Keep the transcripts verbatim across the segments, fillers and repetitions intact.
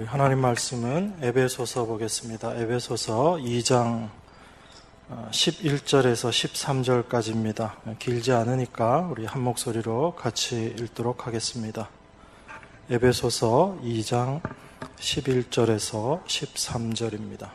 하나님 말씀은 에베소서 보겠습니다. 에베소서 이 장 십일 절에서 십삼 절까지입니다. 길지 않으니까 우리 한 목소리로 같이 읽도록 하겠습니다. 에베소서 이 장 십일 절에서 십삼 절입니다.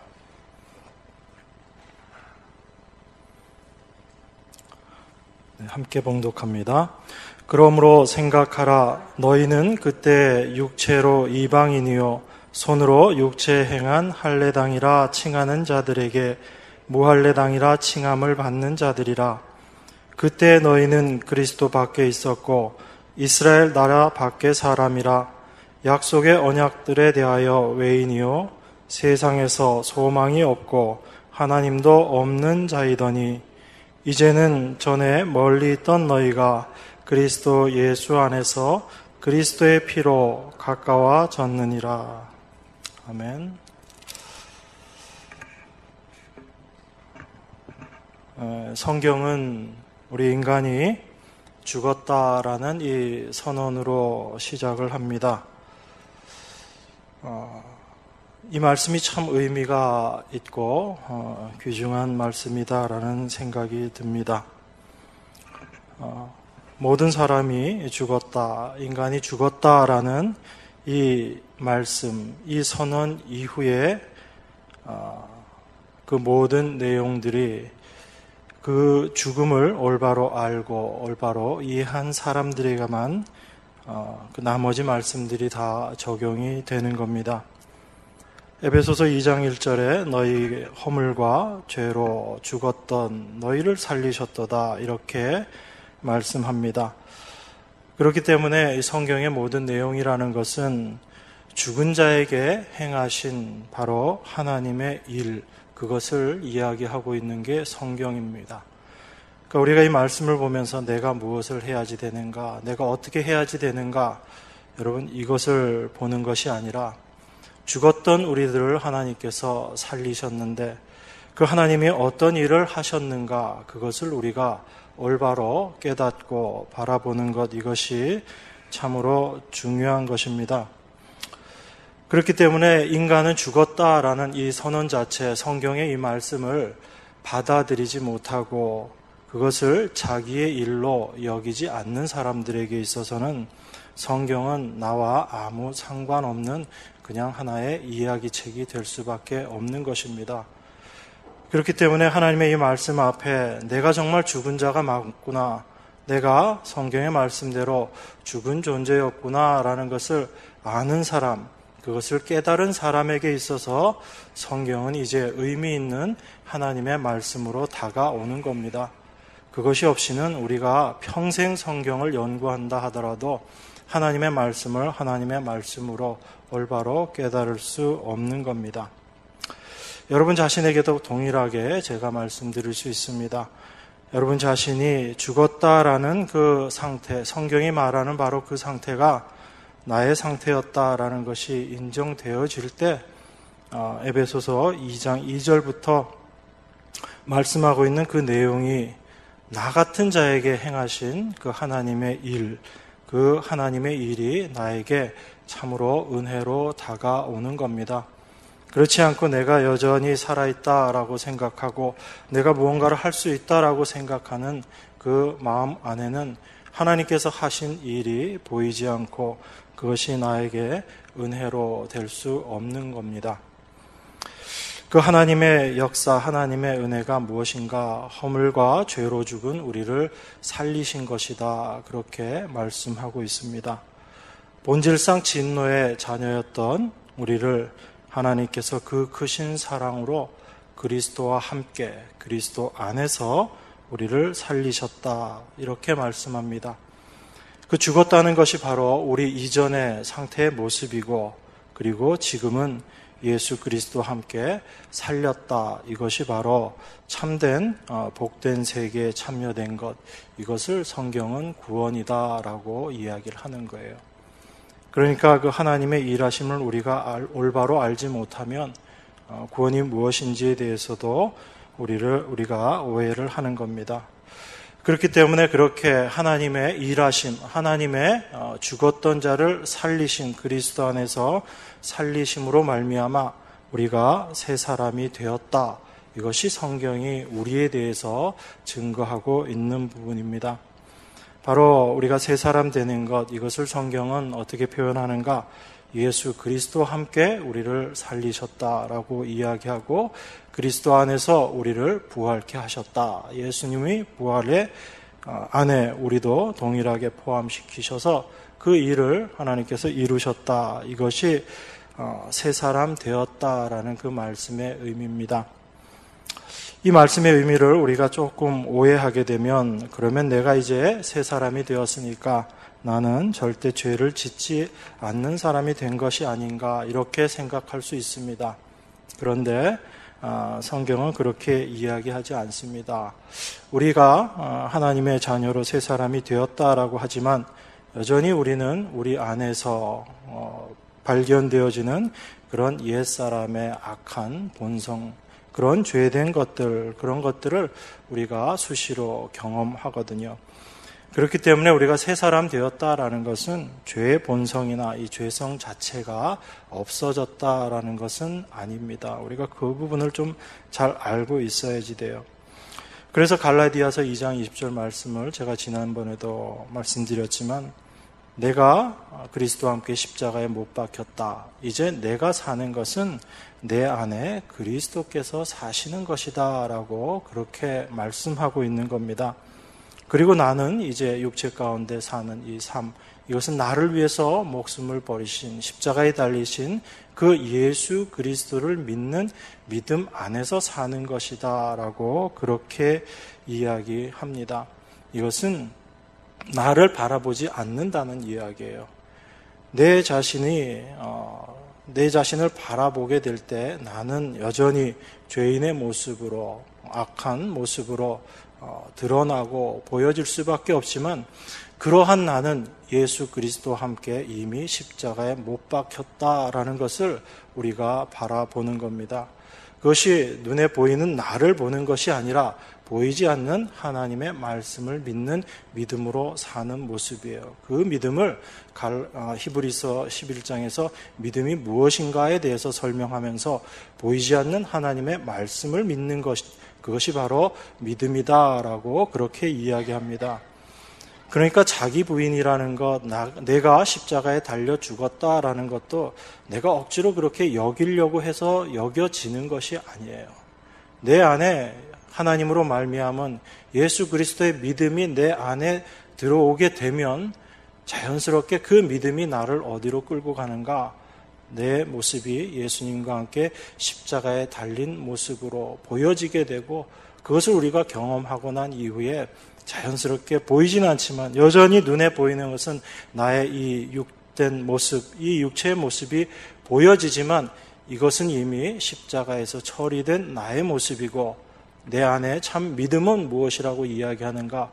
네, 함께 봉독합니다. 그러므로 생각하라. 너희는 그때 육체로 이방인이요 손으로 육체에 행한 할례당이라 칭하는 자들에게 무할례당이라 칭함을 받는 자들이라. 그때 너희는 그리스도 밖에 있었고 이스라엘 나라 밖의 사람이라. 약속의 언약들에 대하여 외인이요 세상에서 소망이 없고 하나님도 없는 자이더니 이제는 전에 멀리 있던 너희가 그리스도 예수 안에서 그리스도의 피로 가까워졌느니라. 아멘. 성경은 우리 인간이 죽었다라는 이 선언으로 시작을 합니다. 이 말씀이 참 의미가 있고 귀중한 말씀이다라는 생각이 듭니다. 모든 사람이 죽었다, 인간이 죽었다라는 이 말씀, 이 선언 이후에 그 모든 내용들이 그 죽음을 올바로 알고 올바로 이해한 사람들에게만 그 나머지 말씀들이 다 적용이 되는 겁니다. 에베소서 이 장 일 절에 너희 허물과 죄로 죽었던 너희를 살리셨도다 이렇게 말씀합니다. 그렇기 때문에 이 성경의 모든 내용이라는 것은 죽은 자에게 행하신 바로 하나님의 일, 그것을 이야기하고 있는 게 성경입니다. 그러니까 우리가 이 말씀을 보면서 내가 무엇을 해야지 되는가, 내가 어떻게 해야지 되는가, 여러분 이것을 보는 것이 아니라 죽었던 우리들을 하나님께서 살리셨는데 그 하나님이 어떤 일을 하셨는가, 그것을 우리가 올바로 깨닫고 바라보는 것, 이것이 참으로 중요한 것입니다. 그렇기 때문에 인간은 죽었다라는 이 선언 자체, 성경의 이 말씀을 받아들이지 못하고 그것을 자기의 일로 여기지 않는 사람들에게 있어서는 성경은 나와 아무 상관없는 그냥 하나의 이야기책이 될 수밖에 없는 것입니다. 그렇기 때문에 하나님의 이 말씀 앞에 내가 정말 죽은 자가 맞구나, 내가 성경의 말씀대로 죽은 존재였구나 라는 것을 아는 사람, 그것을 깨달은 사람에게 있어서 성경은 이제 의미 있는 하나님의 말씀으로 다가오는 겁니다. 그것이 없이는 우리가 평생 성경을 연구한다 하더라도 하나님의 말씀을 하나님의 말씀으로 올바로 깨달을 수 없는 겁니다. 여러분 자신에게도 동일하게 제가 말씀드릴 수 있습니다. 여러분 자신이 죽었다라는 그 상태, 성경이 말하는 바로 그 상태가 나의 상태였다라는 것이 인정되어질 때 에베소서 이 장 이 절부터 말씀하고 있는 그 내용이 나 같은 자에게 행하신 그 하나님의 일, 그 하나님의 일이 나에게 참으로 은혜로 다가오는 겁니다. 그렇지 않고 내가 여전히 살아있다라고 생각하고 내가 무언가를 할 수 있다라고 생각하는 그 마음 안에는 하나님께서 하신 일이 보이지 않고 그것이 나에게 은혜로 될 수 없는 겁니다. 그 하나님의 역사, 하나님의 은혜가 무엇인가? 허물과 죄로 죽은 우리를 살리신 것이다. 그렇게 말씀하고 있습니다. 본질상 진노의 자녀였던 우리를 하나님께서 그 크신 사랑으로 그리스도와 함께 그리스도 안에서 우리를 살리셨다. 이렇게 말씀합니다. 그 죽었다는 것이 바로 우리 이전의 상태의 모습이고 그리고 지금은 예수 그리스도와 함께 살렸다. 이것이 바로 참된 복된 세계에 참여된 것, 이것을 성경은 구원이다라고 이야기를 하는 거예요. 그러니까 그 하나님의 일하심을 우리가 올바로 알지 못하면 구원이 무엇인지에 대해서도 우리를 우리가 오해를 하는 겁니다. 그렇기 때문에 그렇게 하나님의 일하심, 하나님의 죽었던 자를 살리신 그리스도 안에서 살리심으로 말미암아 우리가 새 사람이 되었다. 이것이 성경이 우리에 대해서 증거하고 있는 부분입니다. 바로 우리가 새 사람 되는 것, 이것을 성경은 어떻게 표현하는가? 예수 그리스도와 함께 우리를 살리셨다라고 이야기하고 그리스도 안에서 우리를 부활케 하셨다. 예수님이 부활의 안에 우리도 동일하게 포함시키셔서 그 일을 하나님께서 이루셨다. 이것이 새 사람 되었다라는 그 말씀의 의미입니다. 이 말씀의 의미를 우리가 조금 오해하게 되면 그러면 내가 이제 새 사람이 되었으니까 나는 절대 죄를 짓지 않는 사람이 된 것이 아닌가 이렇게 생각할 수 있습니다. 그런데 성경은 그렇게 이야기하지 않습니다. 우리가 하나님의 자녀로 새 사람이 되었다라고 하지만 여전히 우리는 우리 안에서 발견되어지는 그런 옛사람의 악한 본성, 그런 죄된 것들, 그런 것들을 우리가 수시로 경험하거든요. 그렇기 때문에 우리가 새 사람 되었다라는 것은 죄의 본성이나 이 죄성 자체가 없어졌다라는 것은 아닙니다. 우리가 그 부분을 좀 잘 알고 있어야지 돼요. 그래서 갈라디아서 이 장 이십 절 말씀을 제가 지난번에도 말씀드렸지만 내가 그리스도와 함께 십자가에 못 박혔다. 이제 내가 사는 것은 내 안에 그리스도께서 사시는 것이다 라고 그렇게 말씀하고 있는 겁니다. 그리고 나는 이제 육체 가운데 사는 이 삶, 이것은 나를 위해서 목숨을 버리신 십자가에 달리신 그 예수 그리스도를 믿는 믿음 안에서 사는 것이다 라고 그렇게 이야기합니다. 이것은 나를 바라보지 않는다는 이야기예요. 내 자신이 어, 내 자신을 바라보게 될 때 나는 여전히 죄인의 모습으로 악한 모습으로 어, 드러나고 보여질 수밖에 없지만 그러한 나는 예수 그리스도와 함께 이미 십자가에 못 박혔다라는 것을 우리가 바라보는 겁니다. 그것이 눈에 보이는 나를 보는 것이 아니라 보이지 않는 하나님의 말씀을 믿는 믿음으로 사는 모습이에요. 그 믿음을 히브리서 십일 장에서 믿음이 무엇인가에 대해서 설명하면서 보이지 않는 하나님의 말씀을 믿는 것, 그것이 바로 믿음이다라고 그렇게 이야기합니다. 그러니까 자기 부인이라는 것, 나, 내가 십자가에 달려 죽었다라는 것도 내가 억지로 그렇게 여기려고 해서 여겨지는 것이 아니에요. 내 안에 하나님으로 말미암은 예수 그리스도의 믿음이 내 안에 들어오게 되면 자연스럽게 그 믿음이 나를 어디로 끌고 가는가? 내 모습이 예수님과 함께 십자가에 달린 모습으로 보여지게 되고 그것을 우리가 경험하고 난 이후에 자연스럽게 보이지는 않지만 여전히 눈에 보이는 것은 나의 이 육된 모습, 이 육체의 모습이 보여지지만 이것은 이미 십자가에서 처리된 나의 모습이고 내 안에 참 믿음은 무엇이라고 이야기하는가?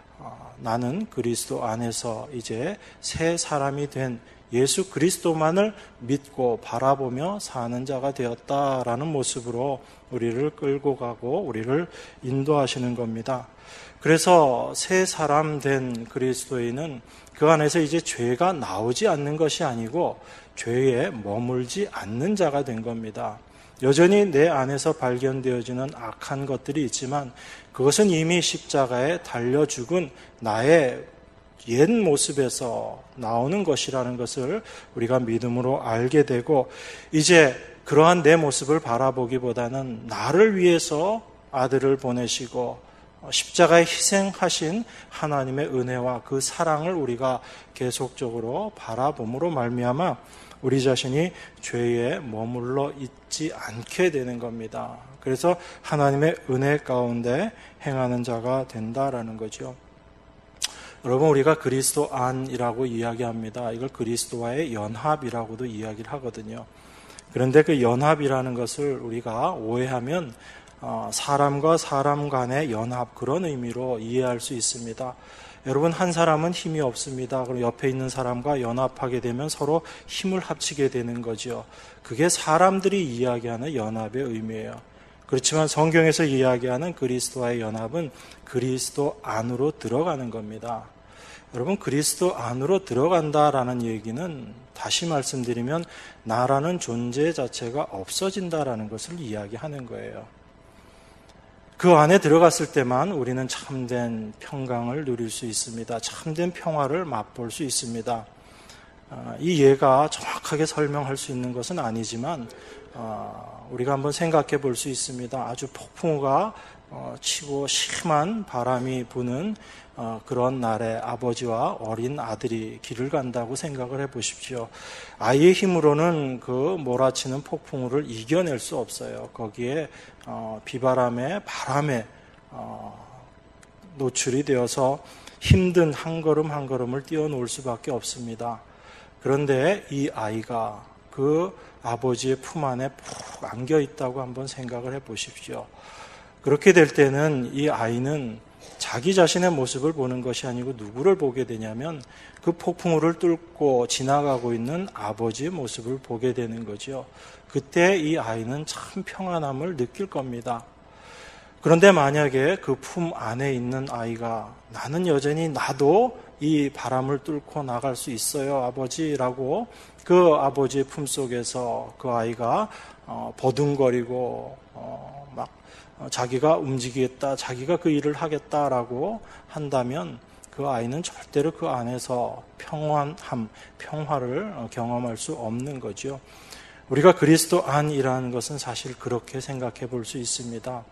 나는 그리스도 안에서 이제 새 사람이 된 예수 그리스도만을 믿고 바라보며 사는 자가 되었다라는 모습으로 우리를 끌고 가고 우리를 인도하시는 겁니다. 그래서 새 사람 된 그리스도인은 그 안에서 이제 죄가 나오지 않는 것이 아니고 죄에 머물지 않는 자가 된 겁니다. 여전히 내 안에서 발견되어지는 악한 것들이 있지만 그것은 이미 십자가에 달려 죽은 나의 옛 모습에서 나오는 것이라는 것을 우리가 믿음으로 알게 되고 이제 그러한 내 모습을 바라보기보다는 나를 위해서 아들을 보내시고 십자가에 희생하신 하나님의 은혜와 그 사랑을 우리가 계속적으로 바라봄으로 말미암아 우리 자신이 죄에 머물러 있지 않게 되는 겁니다. 그래서 하나님의 은혜 가운데 행하는 자가 된다라는 거죠. 여러분, 우리가 그리스도 안이라고 이야기합니다. 이걸 그리스도와의 연합이라고도 이야기를 하거든요. 그런데 그 연합이라는 것을 우리가 오해하면 사람과 사람 간의 연합, 그런 의미로 이해할 수 있습니다. 여러분, 한 사람은 힘이 없습니다. 그럼 옆에 있는 사람과 연합하게 되면 서로 힘을 합치게 되는 거죠. 그게 사람들이 이야기하는 연합의 의미예요. 그렇지만 성경에서 이야기하는 그리스도와의 연합은 그리스도 안으로 들어가는 겁니다. 여러분, 그리스도 안으로 들어간다라는 얘기는 다시 말씀드리면 나라는 존재 자체가 없어진다라는 것을 이야기하는 거예요. 그 안에 들어갔을 때만 우리는 참된 평강을 누릴 수 있습니다. 참된 평화를 맛볼 수 있습니다. 이 예가 정확하게 설명할 수 있는 것은 아니지만 우리가 한번 생각해 볼 수 있습니다. 아주 폭풍우가 치고 심한 바람이 부는 그런 날에 아버지와 어린 아들이 길을 간다고 생각을 해 보십시오. 아이의 힘으로는 그 몰아치는 폭풍우를 이겨낼 수 없어요. 거기에 비바람에 바람에 노출이 되어서 힘든 한 걸음 한 걸음을 뛰어놓을 수밖에 없습니다. 그런데 이 아이가 그 아버지의 품 안에 푹 안겨 있다고 한번 생각을 해 보십시오. 그렇게 될 때는 이 아이는 자기 자신의 모습을 보는 것이 아니고 누구를 보게 되냐면 그 폭풍우를 뚫고 지나가고 있는 아버지의 모습을 보게 되는 거죠. 그때 이 아이는 참 평안함을 느낄 겁니다. 그런데 만약에 그 품 안에 있는 아이가 나는 여전히 나도 이 바람을 뚫고 나갈 수 있어요, 아버지라고 그 아버지의 품 속에서 그 아이가 버둥거리고 막 자기가 움직이겠다, 자기가 그 일을 하겠다라고 한다면 그 아이는 절대로 그 안에서 평안함, 평화를 경험할 수 없는 거죠. 우리가 그리스도 안이라는 것은 사실 그렇게 생각해 볼 수 있습니다.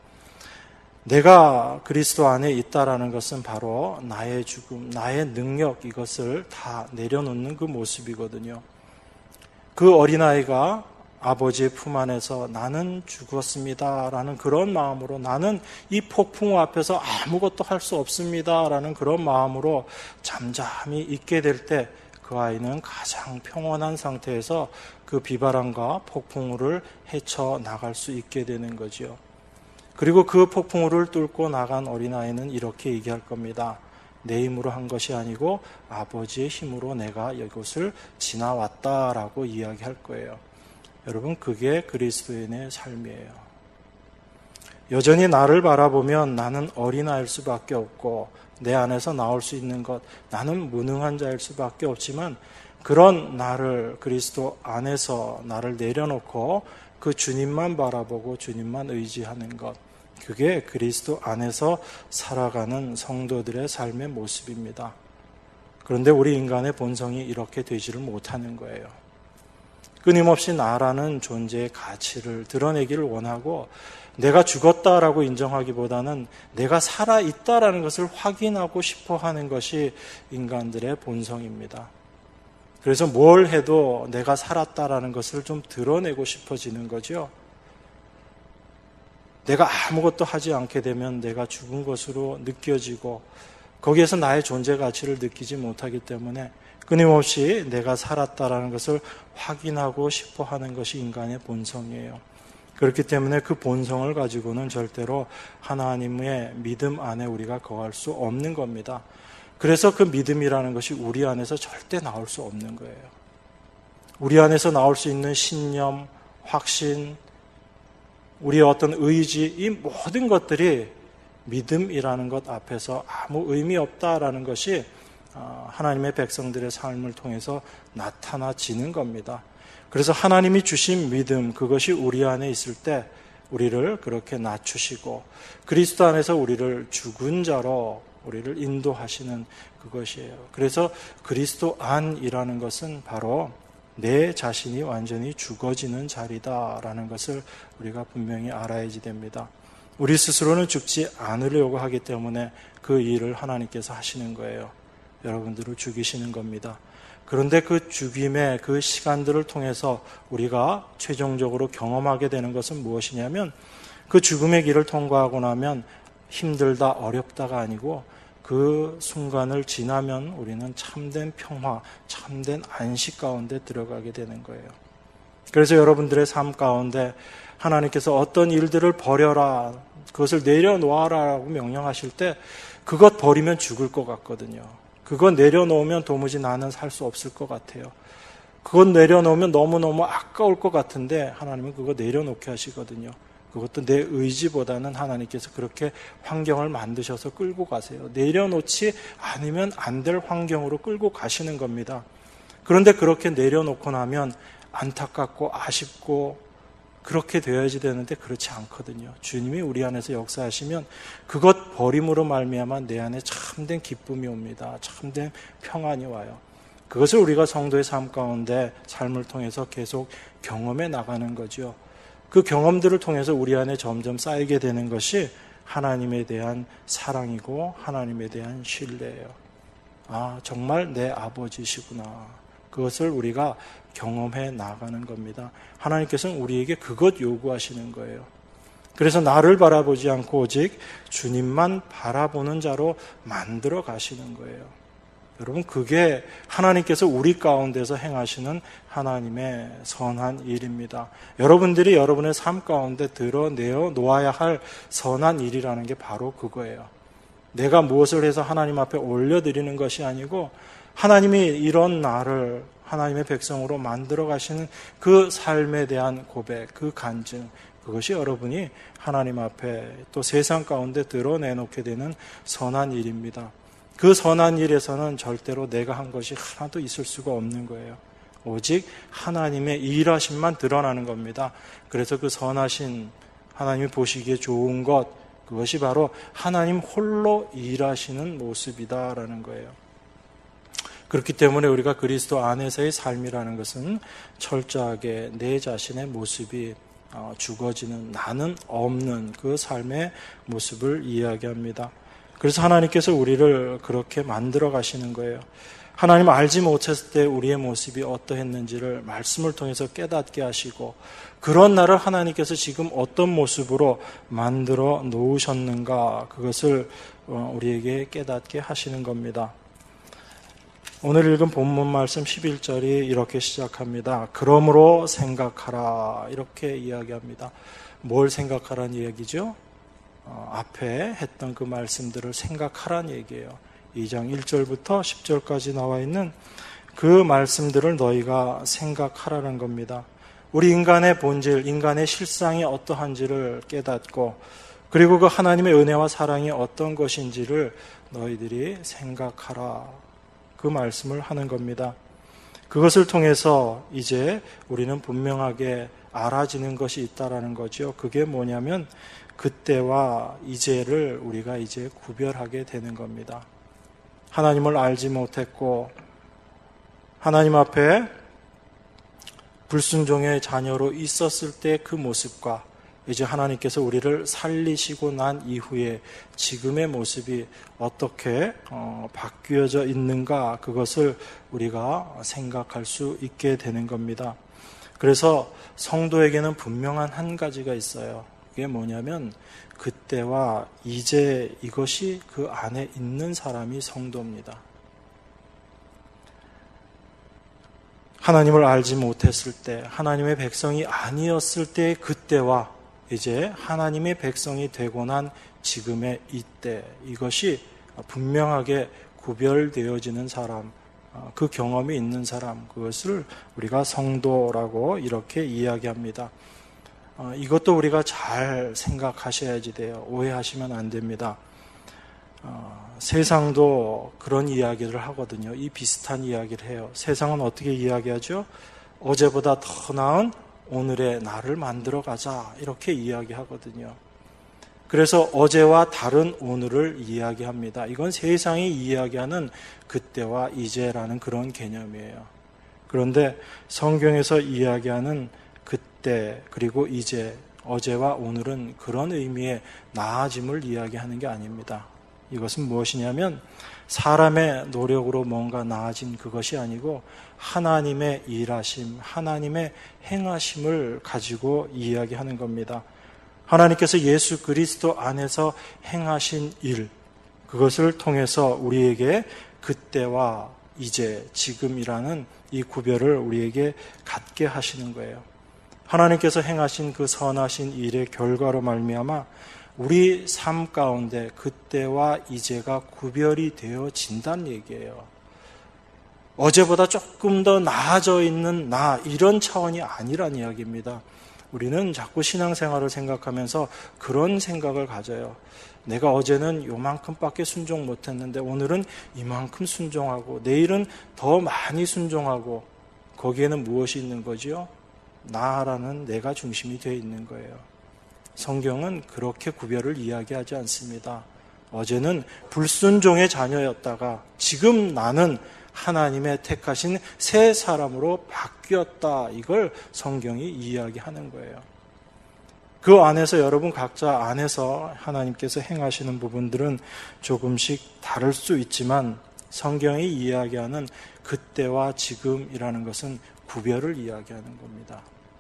내가 그리스도 안에 있다라는 것은 바로 나의 죽음, 나의 능력, 이것을 다 내려놓는 그 모습이거든요. 그 어린아이가 아버지의 품 안에서 나는 죽었습니다 라는 그런 마음으로, 나는 이 폭풍우 앞에서 아무것도 할 수 없습니다 라는 그런 마음으로 잠잠히 있게 될 때 그 아이는 가장 평온한 상태에서 그 비바람과 폭풍우를 헤쳐나갈 수 있게 되는 거죠. 그리고 그 폭풍우를 뚫고 나간 어린아이는 이렇게 얘기할 겁니다. 내 힘으로 한 것이 아니고 아버지의 힘으로 내가 이곳을 지나왔다라고 이야기할 거예요. 여러분, 그게 그리스도인의 삶이에요. 여전히 나를 바라보면 나는 어린아이일 수밖에 없고 내 안에서 나올 수 있는 것, 나는 무능한 자일 수밖에 없지만 그런 나를 그리스도 안에서 나를 내려놓고 그 주님만 바라보고 주님만 의지하는 것, 그게 그리스도 안에서 살아가는 성도들의 삶의 모습입니다. 그런데 우리 인간의 본성이 이렇게 되지를 못하는 거예요. 끊임없이 나라는 존재의 가치를 드러내기를 원하고 내가 죽었다라고 인정하기보다는 내가 살아있다라는 것을 확인하고 싶어 하는 것이 인간들의 본성입니다. 그래서 뭘 해도 내가 살았다라는 것을 좀 드러내고 싶어지는 거죠. 내가 아무것도 하지 않게 되면 내가 죽은 것으로 느껴지고 거기에서 나의 존재 가치를 느끼지 못하기 때문에 끊임없이 내가 살았다라는 것을 확인하고 싶어 하는 것이 인간의 본성이에요. 그렇기 때문에 그 본성을 가지고는 절대로 하나님의 믿음 안에 우리가 거할 수 없는 겁니다. 그래서 그 믿음이라는 것이 우리 안에서 절대 나올 수 없는 거예요. 우리 안에서 나올 수 있는 신념, 확신, 우리의 어떤 의지, 이 모든 것들이 믿음이라는 것 앞에서 아무 의미 없다라는 것이 하나님의 백성들의 삶을 통해서 나타나지는 겁니다. 그래서 하나님이 주신 믿음, 그것이 우리 안에 있을 때 우리를 그렇게 낮추시고 그리스도 안에서 우리를 죽은 자로 우리를 인도하시는 그것이에요. 그래서 그리스도 안이라는 것은 바로 내 자신이 완전히 죽어지는 자리다라는 것을 우리가 분명히 알아야지 됩니다. 우리 스스로는 죽지 않으려고 하기 때문에 그 일을 하나님께서 하시는 거예요. 여러분들을 죽이시는 겁니다. 그런데 그 죽임의 그 시간들을 통해서 우리가 최종적으로 경험하게 되는 것은 무엇이냐면 그 죽음의 길을 통과하고 나면 힘들다, 어렵다가 아니고 그 순간을 지나면 우리는 참된 평화, 참된 안식 가운데 들어가게 되는 거예요. 그래서 여러분들의 삶 가운데 하나님께서 어떤 일들을 버려라, 그것을 내려놓아라라고 명령하실 때 그것 버리면 죽을 것 같거든요. 그것 내려놓으면 도무지 나는 살 수 없을 것 같아요. 그것 내려놓으면 너무너무 아까울 것 같은데 하나님은 그거 내려놓게 하시거든요. 그것도 내 의지보다는 하나님께서 그렇게 환경을 만드셔서 끌고 가세요. 내려놓지 않으면 안 될 환경으로 끌고 가시는 겁니다. 그런데 그렇게 내려놓고 나면 안타깝고 아쉽고 그렇게 되어야지 되는데 그렇지 않거든요. 주님이 우리 안에서 역사하시면 그것 버림으로 말미암아 내 안에 참된 기쁨이 옵니다. 참된 평안이 와요. 그것을 우리가 성도의 삶 가운데 삶을 통해서 계속 경험해 나가는 거죠. 그 경험들을 통해서 우리 안에 점점 쌓이게 되는 것이 하나님에 대한 사랑이고 하나님에 대한 신뢰예요. 아, 정말 내 아버지시구나. 그것을 우리가 경험해 나가는 겁니다. 하나님께서는 우리에게 그것 요구하시는 거예요. 그래서 나를 바라보지 않고 오직 주님만 바라보는 자로 만들어 가시는 거예요. 여러분, 그게 하나님께서 우리 가운데서 행하시는 하나님의 선한 일입니다. 여러분들이 여러분의 삶 가운데 드러내어 놓아야 할 선한 일이라는 게 바로 그거예요. 내가 무엇을 해서 하나님 앞에 올려드리는 것이 아니고 하나님이 이런 나를 하나님의 백성으로 만들어 가시는 그 삶에 대한 고백, 그 간증, 그것이 여러분이 하나님 앞에 또 세상 가운데 드러내놓게 되는 선한 일입니다. 그 선한 일에서는 절대로 내가 한 것이 하나도 있을 수가 없는 거예요. 오직 하나님의 일하심만 드러나는 겁니다. 그래서 그 선하신 하나님이 보시기에 좋은 것, 그것이 바로 하나님 홀로 일하시는 모습이다라는 거예요. 그렇기 때문에 우리가 그리스도 안에서의 삶이라는 것은 철저하게 내 자신의 모습이 죽어지는, 나는 없는 그 삶의 모습을 이야기합니다. 그래서 하나님께서 우리를 그렇게 만들어 가시는 거예요. 하나님 알지 못했을 때 우리의 모습이 어떠했는지를 말씀을 통해서 깨닫게 하시고, 그런 나를 하나님께서 지금 어떤 모습으로 만들어 놓으셨는가, 그것을 우리에게 깨닫게 하시는 겁니다. 오늘 읽은 본문 말씀 십일 절이 이렇게 시작합니다. 그러므로 생각하라, 이렇게 이야기합니다. 뭘 생각하라는 이야기죠? 어, 앞에 했던 그 말씀들을 생각하라는 얘기예요. 이 장 일 절부터 십 절까지 나와 있는 그 말씀들을 너희가 생각하라는 겁니다. 우리 인간의 본질, 인간의 실상이 어떠한지를 깨닫고, 그리고 그 하나님의 은혜와 사랑이 어떤 것인지를 너희들이 생각하라, 그 말씀을 하는 겁니다. 그것을 통해서 이제 우리는 분명하게 알아지는 것이 있다라는 거죠. 그게 뭐냐면 그때와 이제를 우리가 이제 구별하게 되는 겁니다. 하나님을 알지 못했고 하나님 앞에 불순종의 자녀로 있었을 때 그 모습과 이제 하나님께서 우리를 살리시고 난 이후에 지금의 모습이 어떻게 어, 바뀌어져 있는가, 그것을 우리가 생각할 수 있게 되는 겁니다. 그래서 성도에게는 분명한 한 가지가 있어요. 그게 뭐냐면 그때와 이제, 이것이 그 안에 있는 사람이 성도입니다. 하나님을 알지 못했을 때, 하나님의 백성이 아니었을 때의 그때와 이제 하나님의 백성이 되고 난 지금의 이때, 이것이 분명하게 구별되어지는 사람, 그 경험이 있는 사람, 그것을 우리가 성도라고 이렇게 이야기합니다. 이것도 우리가 잘 생각하셔야지 돼요. 오해하시면 안 됩니다. 어, 세상도 그런 이야기를 하거든요. 이 비슷한 이야기를 해요. 세상은 어떻게 이야기하죠? 어제보다 더 나은 오늘의 나를 만들어 가자, 이렇게 이야기하거든요. 그래서 어제와 다른 오늘을 이야기합니다. 이건 세상이 이야기하는 그때와 이제라는 그런 개념이에요. 그런데 성경에서 이야기하는 그때 그리고 이제, 어제와 오늘은 그런 의미의 나아짐을 이야기하는 게 아닙니다. 이것은 무엇이냐면 사람의 노력으로 뭔가 나아진 그것이 아니고 하나님의 일하심, 하나님의 행하심을 가지고 이야기하는 겁니다. 하나님께서 예수 그리스도 안에서 행하신 일, 그것을 통해서 우리에게 그때와 이제, 지금이라는 이 구별을 우리에게 갖게 하시는 거예요. 하나님께서 행하신 그 선하신 일의 결과로 말미암아 우리 삶 가운데 그때와 이제가 구별이 되어진다는 얘기예요. 어제보다 조금 더 나아져 있는 나, 이런 차원이 아니란 이야기입니다. 우리는 자꾸 신앙생활을 생각하면서 그런 생각을 가져요. 내가 어제는 요만큼밖에 순종 못했는데 오늘은 이만큼 순종하고 내일은 더 많이 순종하고, 거기에는 무엇이 있는 거지요? 나라는 내가 중심이 되어 있는 거예요. 성경은 그렇게 구별을 이야기하지 않습니다. 어제는 불순종의 자녀였다가 지금 나는 하나님의 택하신 새 사람으로 바뀌었다. 이걸 성경이 이야기하는 거예요. 그 안에서 여러분 각자 안에서 하나님께서 행하시는 부분들은 조금씩 다를 수 있지만 성경이 이야기하는 그때와 지금이라는 것은 구별을 이야기하는 겁니다.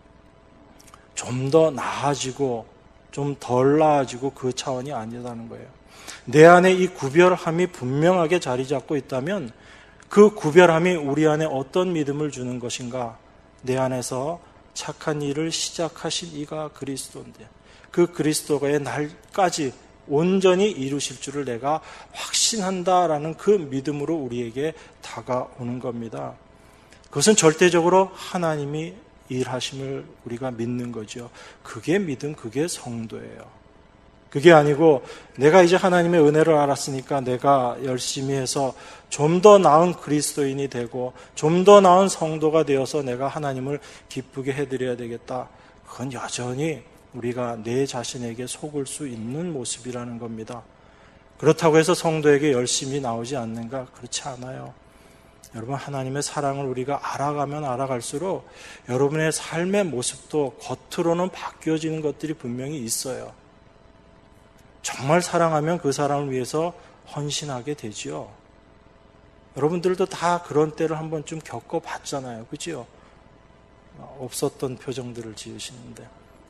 좀 더 나아지고 좀 덜 나아지고 그 차원이 아니라는 거예요. 내 안에 이 구별함이 분명하게 자리 잡고 있다면 그 구별함이 우리 안에 어떤 믿음을 주는 것인가? 내 안에서 착한 일을 시작하신 이가 그리스도인데 그 그리스도의 날까지 온전히 이루실 줄을 내가 확신한다라는 그 믿음으로 우리에게 다가오는 겁니다. 그것은 절대적으로 하나님이 일하심을 우리가 믿는 거죠. 그게 믿음, 그게 성도예요. 그게 아니고 내가 이제 하나님의 은혜를 알았으니까 내가 열심히 해서 좀 더 나은 그리스도인이 되고 좀 더 나은 성도가 되어서 내가 하나님을 기쁘게 해드려야 되겠다. 그건 여전히 우리가 내 자신에게 속을 수 있는 모습이라는 겁니다. 그렇다고 해서 성도에게 열심히 나오지 않는가? 그렇지 않아요. 여러분, 하나님의 사랑을 우리가 알아가면 알아갈수록 여러분의 삶의 모습도 겉으로는 바뀌어지는 것들이 분명히 있어요. 정말 사랑하면 그 사랑을 위해서 헌신하게 되지요. 여러분들도 다 그런 때를 한 번쯤 겪어봤잖아요. 그죠? 없었던 표정들을 지으시는데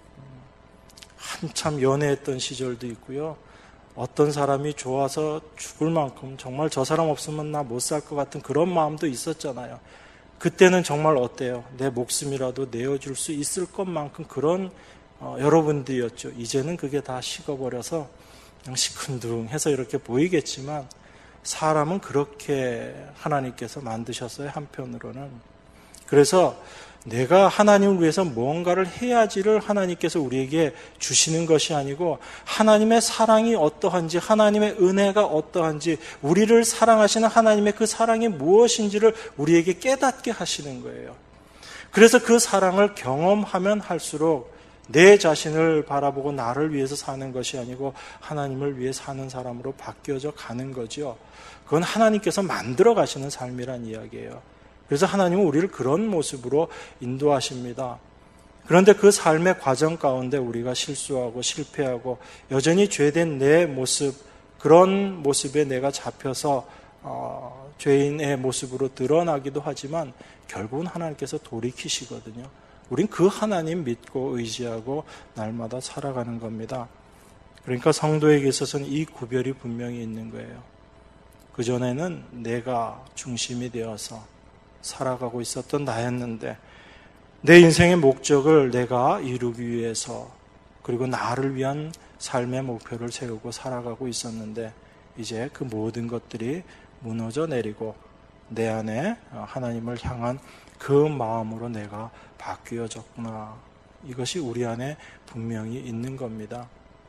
한참 연애했던 시절도 있고요. 어떤 사람이 좋아서 죽을 만큼 정말 저 사람 없으면 나 못 살 것 같은 그런 마음도 있었잖아요. 그때는 정말 어때요? 내 목숨이라도 내어줄 수 있을 것만큼 그런 어, 여러분들이었죠. 이제는 그게 다 식어버려서 그냥 시큰둥해서 이렇게 보이겠지만 사람은 그렇게 하나님께서 만드셨어요. 한편으로는. 그래서 내가 하나님을 위해서 뭔가를 해야지를 하나님께서 우리에게 주시는 것이 아니고 하나님의 사랑이 어떠한지, 하나님의 은혜가 어떠한지, 우리를 사랑하시는 하나님의 그 사랑이 무엇인지를 우리에게 깨닫게 하시는 거예요. 그래서 그 사랑을 경험하면 할수록 내 자신을 바라보고 나를 위해서 사는 것이 아니고 하나님을 위해 사는 사람으로 바뀌어져 가는 거죠. 그건 하나님께서 만들어 가시는 삶이란 이야기예요. 그래서 하나님은 우리를 그런 모습으로 인도하십니다. 그런데 그 삶의 과정 가운데 우리가 실수하고 실패하고 여전히 죄된 내 모습, 그런 모습에 내가 잡혀서 어, 죄인의 모습으로 드러나기도 하지만 결국은 하나님께서 돌이키시거든요. 우린 그 하나님 믿고 의지하고 날마다 살아가는 겁니다. 그러니까 성도에게 있어서는 이 구별이 분명히 있는 거예요. 그전에는 내가 중심이 되어서 살아가고 있었던 나였는데 내 인생의 목적을 내가 이루기 위해서 그리고 나를 위한 삶의 목표를 세우고 살아가고 있었는데 이제 그 모든 것들이 무너져 내리고 내 안에 하나님을 향한 그 마음으로 내가 바뀌어졌구나. 이것이 우리 안에 분명히 있는 겁니다.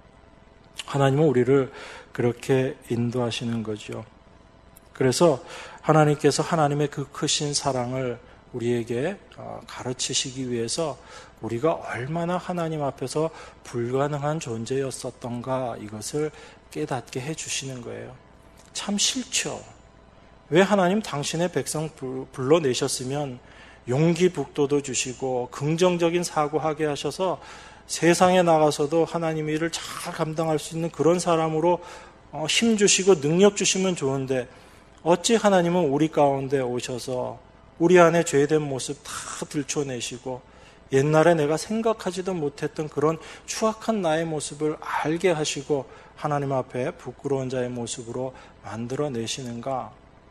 하나님은 우리를 그렇게 인도하시는 거죠. 그래서 하나님께서 하나님의 그 크신 사랑을 우리에게 가르치시기 위해서 우리가 얼마나 하나님 앞에서 불가능한 존재였었던가 이것을 깨닫게 해주시는 거예요. 참 싫죠. 왜 하나님 당신의 백성 불러내셨으면 용기 북돋워 주시고 긍정적인 사고하게 하셔서 세상에 나가서도 하나님 일을 잘 감당할 수 있는 그런 사람으로 힘 주시고 능력 주시면 좋은데 어찌 하나님은 우리 가운데 오셔서 우리 안에 죄된 모습 다 들춰내시고 옛날에 내가 생각하지도 못했던 그런 추악한 나의 모습을 알게 하시고 하나님 앞에 부끄러운 자의 모습으로 만들어내시는가?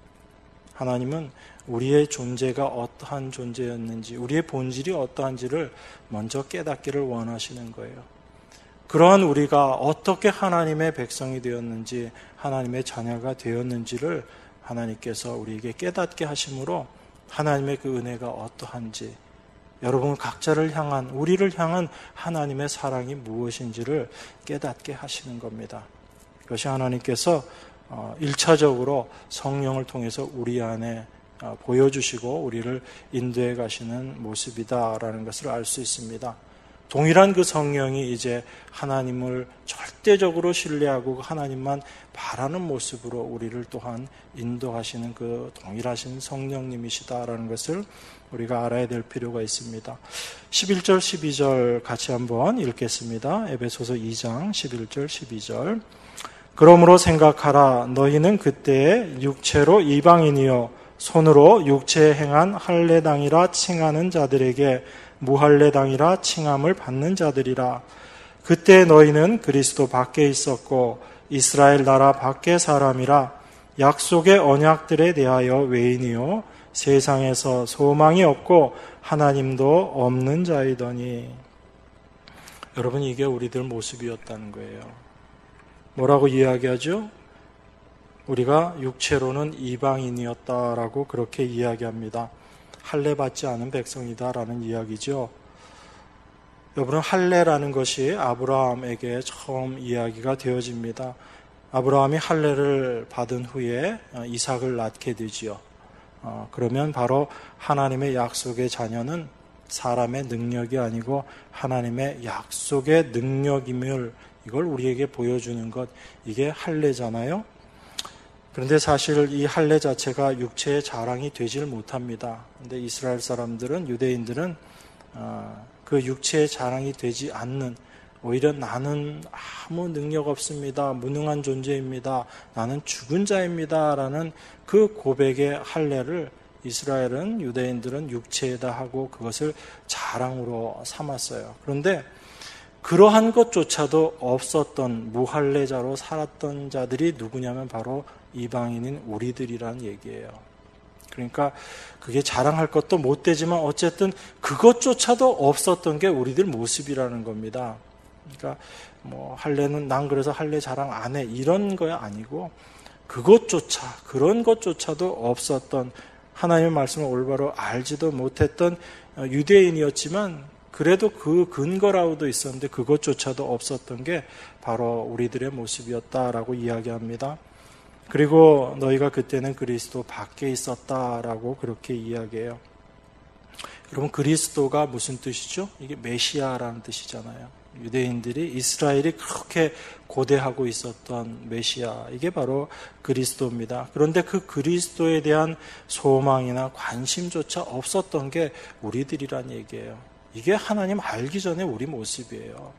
하나님은 우리의 존재가 어떠한 존재였는지, 우리의 본질이 어떠한지를 먼저 깨닫기를 원하시는 거예요. 그러한 우리가 어떻게 하나님의 백성이 되었는지, 하나님의 자녀가 되었는지를 하나님께서 우리에게 깨닫게 하심으로 하나님의 그 은혜가 어떠한지, 여러분 각자를 향한, 우리를 향한 하나님의 사랑이 무엇인지를 깨닫게 하시는 겁니다. 그것이 하나님께서 일차적으로 성령을 통해서 우리 안에 보여주시고 우리를 인도해 가시는 모습이다라는 것을 알 수 있습니다. 동일한 그 성령이 이제 하나님을 절대적으로 신뢰하고 하나님만 바라는 모습으로 우리를 또한 인도하시는 그 동일하신 성령님이시다라는 것을 우리가 알아야 될 필요가 있습니다. 십일 절, 십이 절 같이 한번 읽겠습니다. 에베소서 이 장 십일 절, 십이 절. 그러므로 생각하라. 너희는 그때에 육체로 이방인이요 손으로 육체에 행한 할례당이라 칭하는 자들에게 무할례당이라 칭함을 받는 자들이라. 그때 너희는 그리스도 밖에 있었고 이스라엘 나라 밖의 사람이라 약속의 언약들에 대하여 외인이요 세상에서 소망이 없고 하나님도 없는 자이더니. 여러분, 이게 우리들 모습이었다는 거예요. 뭐라고 이야기하죠? 우리가 육체로는 이방인이었다라고 그렇게 이야기합니다. 할례 받지 않은 백성이다라는 이야기죠. 여러분, 할례라는 것이 아브라함에게 처음 이야기가 되어집니다. 아브라함이 할례를 받은 후에 이삭을 낳게 되지요. 어, 그러면 바로 하나님의 약속의 자녀는 사람의 능력이 아니고 하나님의 약속의 능력임을, 이걸 우리에게 보여주는 것, 이게 할례잖아요. 그런데 사실 이 할례 자체가 육체의 자랑이 되질 못합니다. 그런데 이스라엘 사람들은, 유대인들은 그 육체의 자랑이 되지 않는, 오히려 나는 아무 능력 없습니다, 무능한 존재입니다, 나는 죽은 자입니다 라는 그 고백의 할례를 이스라엘은, 유대인들은 육체에다 하고 그것을 자랑으로 삼았어요. 그런데 그러한 것조차도 없었던 무할례자로 살았던 자들이 누구냐면 바로 이방인인 우리들이란 얘기예요. 그러니까 그게 자랑할 것도 못 되지만 어쨌든 그것조차도 없었던 게 우리들 모습이라는 겁니다. 그러니까 뭐 할례는 난 그래서 할례 자랑 안 해, 이런 거야 아니고, 그것조차, 그런 것조차도 없었던, 하나님의 말씀을 올바로 알지도 못했던 유대인이었지만 그래도 그 근거라고도 있었는데 그것조차도 없었던 게 바로 우리들의 모습이었다라고 이야기합니다. 그리고 너희가 그때는 그리스도 밖에 있었다라고 그렇게 이야기해요. 여러분, 그리스도가 무슨 뜻이죠? 이게 메시아라는 뜻이잖아요. 유대인들이, 이스라엘이 그렇게 고대하고 있었던 메시아, 이게 바로 그리스도입니다. 그런데 그 그리스도에 대한 소망이나 관심조차 없었던 게 우리들이란 얘기예요. 이게 하나님 알기 전에 우리 모습이에요.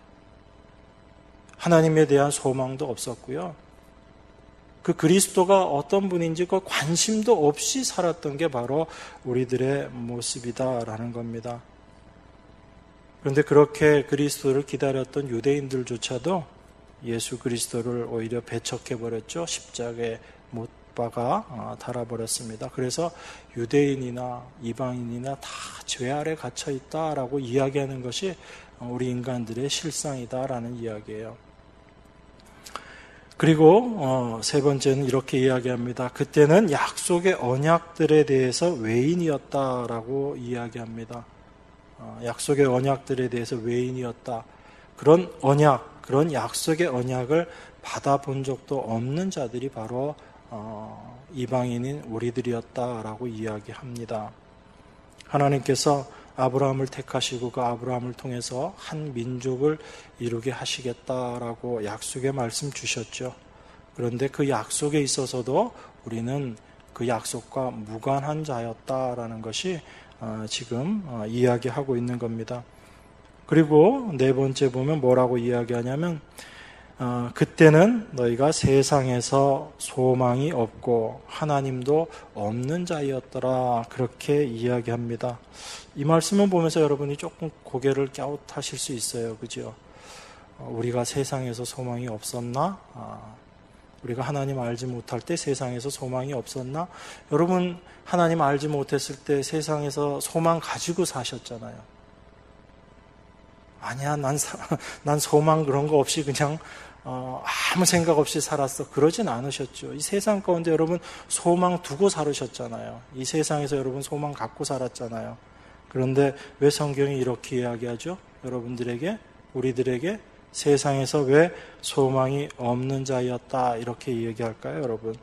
하나님에 대한 소망도 없었고요. 그 그리스도가 어떤 분인지 그 관심도 없이 살았던 게 바로 우리들의 모습이다라는 겁니다. 그런데 그렇게 그리스도를 기다렸던 유대인들조차도 예수 그리스도를 오히려 배척해버렸죠. 십자가에 못 박아 달아버렸습니다. 그래서 유대인이나 이방인이나 다 죄 아래 갇혀있다라고 이야기하는 것이 우리 인간들의 실상이다라는 이야기예요. 그리고 어, 세 번째는 이렇게 이야기합니다. 그때는 약속의 언약들에 대해서 외인이었다라고 이야기합니다. 어, 약속의 언약들에 대해서 외인이었다. 그런 언약, 그런 약속의 언약을 받아본 적도 없는 자들이 바로 어, 이방인인 우리들이었다라고 이야기합니다. 하나님께서 아브라함을 택하시고 그 아브라함을 통해서 한 민족을 이루게 하시겠다라고 약속의 말씀 주셨죠. 그런데 그 약속에 있어서도 우리는 그 약속과 무관한 자였다라는 것이 지금 이야기하고 있는 겁니다. 그리고 네 번째 보면 뭐라고 이야기하냐면 어, 그때는 너희가 세상에서 소망이 없고 하나님도 없는 자였더라, 그렇게 이야기합니다. 이 말씀을 보면서 여러분이 조금 고개를 갸웃하실 수 있어요. 그죠? 어, 우리가 세상에서 소망이 없었나? 아, 우리가 하나님 알지 못할 때 세상에서 소망이 없었나? 여러분, 하나님 알지 못했을 때 세상에서 소망 가지고 사셨잖아요. 아니야, 난, 사, 난 소망 그런 거 없이 그냥 어, 아무 생각 없이 살았어. 그러진 않으셨죠. 이 세상 가운데 여러분 소망 두고 살으셨잖아요. 이 세상에서 여러분 소망 갖고 살았잖아요. 그런데 왜 성경이 이렇게 이야기하죠? 여러분들에게, 우리들에게 세상에서 왜 소망이 없는 자였다 이렇게 이야기할까요, 여러분?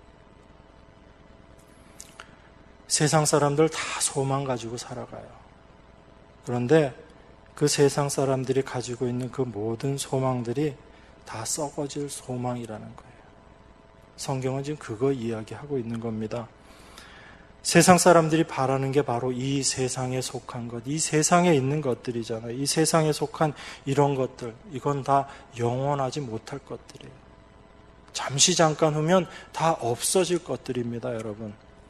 세상 사람들 다 소망 가지고 살아가요. 그런데 그 세상 사람들이 가지고 있는 그 모든 소망들이 다 썩어질 소망이라는 거예요. 성경은 지금 그거 이야기하고 있는 겁니다. 세상 사람들이 바라는 게 바로 이 세상에 속한 것, 이 세상에 있는 것들이잖아요. 이 세상에 속한 이런 것들, 이건 다 영원하지 못할 것들이에요. 잠시 잠깐 후면 다 없어질 것들입니다, 여러분.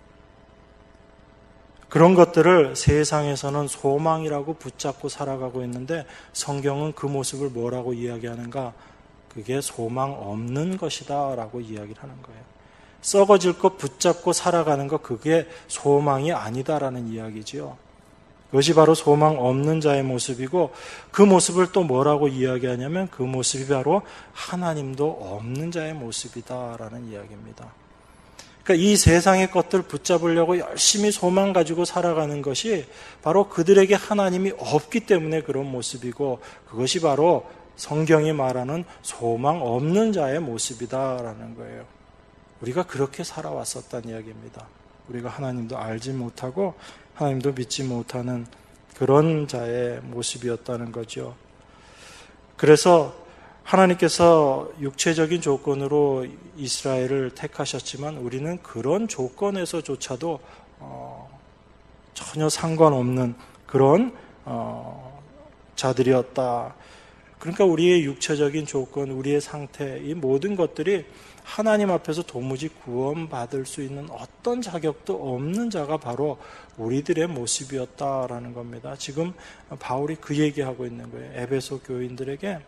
그런 것들을 세상에서는 소망이라고 붙잡고 살아가고 있는데 성경은 그 모습을 뭐라고 이야기하는가? 그게 소망 없는 것이다 라고 이야기를 하는 거예요. 썩어질 것 붙잡고 살아가는 것, 그게 소망이 아니다라는 이야기지요. 그것이 바로 소망 없는 자의 모습이고, 그 모습을 또 뭐라고 이야기하냐면 그 모습이 바로 하나님도 없는 자의 모습이다라는 이야기입니다. 그러니까 이 세상의 것들 붙잡으려고 열심히 소망 가지고 살아가는 것이 바로 그들에게 하나님이 없기 때문에 그런 모습이고, 그것이 바로 성경이 말하는 소망 없는 자의 모습이다라는 거예요. 우리가 그렇게 살아왔었다는 이야기입니다. 우리가 하나님도 알지 못하고 하나님도 믿지 못하는 그런 자의 모습이었다는 거죠. 그래서 하나님께서 육체적인 조건으로 이스라엘을 택하셨지만 우리는 그런 조건에서조차도 어, 전혀 상관없는 그런 어, 자들이었다. 그러니까 우리의 육체적인 조건, 우리의 상태, 이 모든 것들이 하나님 앞에서 도무지 구원받을 수 있는 어떤 자격도 없는 자가 바로 우리들의 모습이었다라는 겁니다. 지금 바울이 그 얘기하고 있는 거예요. 에베소 교인들에게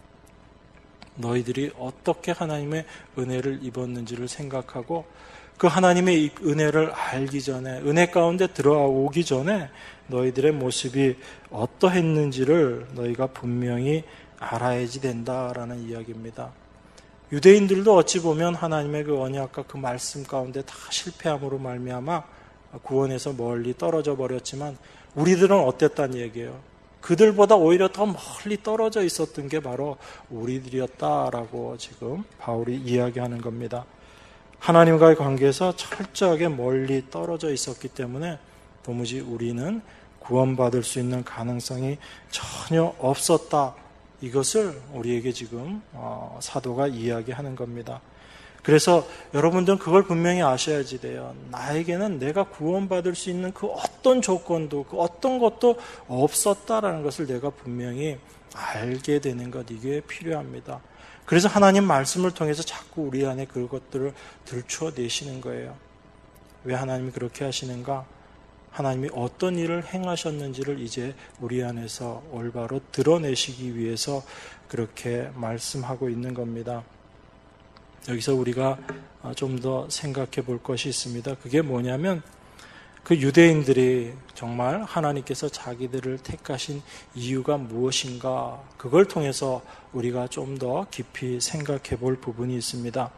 너희들이 어떻게 하나님의 은혜를 입었는지를 생각하고 그 하나님의 은혜를 알기 전에, 은혜 가운데 들어오기 전에 너희들의 모습이 어떠했는지를 너희가 분명히 알아야지 된다라는 이야기입니다. 유대인들도 어찌 보면 하나님의 그 언약과 그 말씀 가운데 다 실패함으로 말미암아 구원에서 멀리 떨어져 버렸지만 우리들은 어땠다는 얘기예요. 그들보다 오히려 더 멀리 떨어져 있었던 게 바로 우리들이었다라고 지금 바울이 이야기하는 겁니다. 하나님과의 관계에서 철저하게 멀리 떨어져 있었기 때문에 도무지 우리는 구원받을 수 있는 가능성이 전혀 없었다. 이것을 우리에게 지금 사도가 이야기하는 겁니다. 그래서 여러분들은 그걸 분명히 아셔야지 돼요. 나에게는 내가 구원받을 수 있는 그 어떤 조건도, 그 어떤 것도 없었다라는 것을 내가 분명히 알게 되는 것, 이게 필요합니다. 그래서 하나님 말씀을 통해서 자꾸 우리 안에 그것들을 들추어내시는 거예요. 왜 하나님이 그렇게 하시는가? 하나님이 어떤 일을 행하셨는지를 이제 우리 안에서 올바로 드러내시기 위해서 그렇게 말씀하고 있는 겁니다. 여기서 우리가 좀 더 생각해 볼 것이 있습니다. 그게 뭐냐면 그 유대인들이 정말 하나님께서 자기들을 택하신 이유가 무엇인가, 그걸 통해서 우리가 좀 더 깊이 생각해 볼 부분이 있습니다.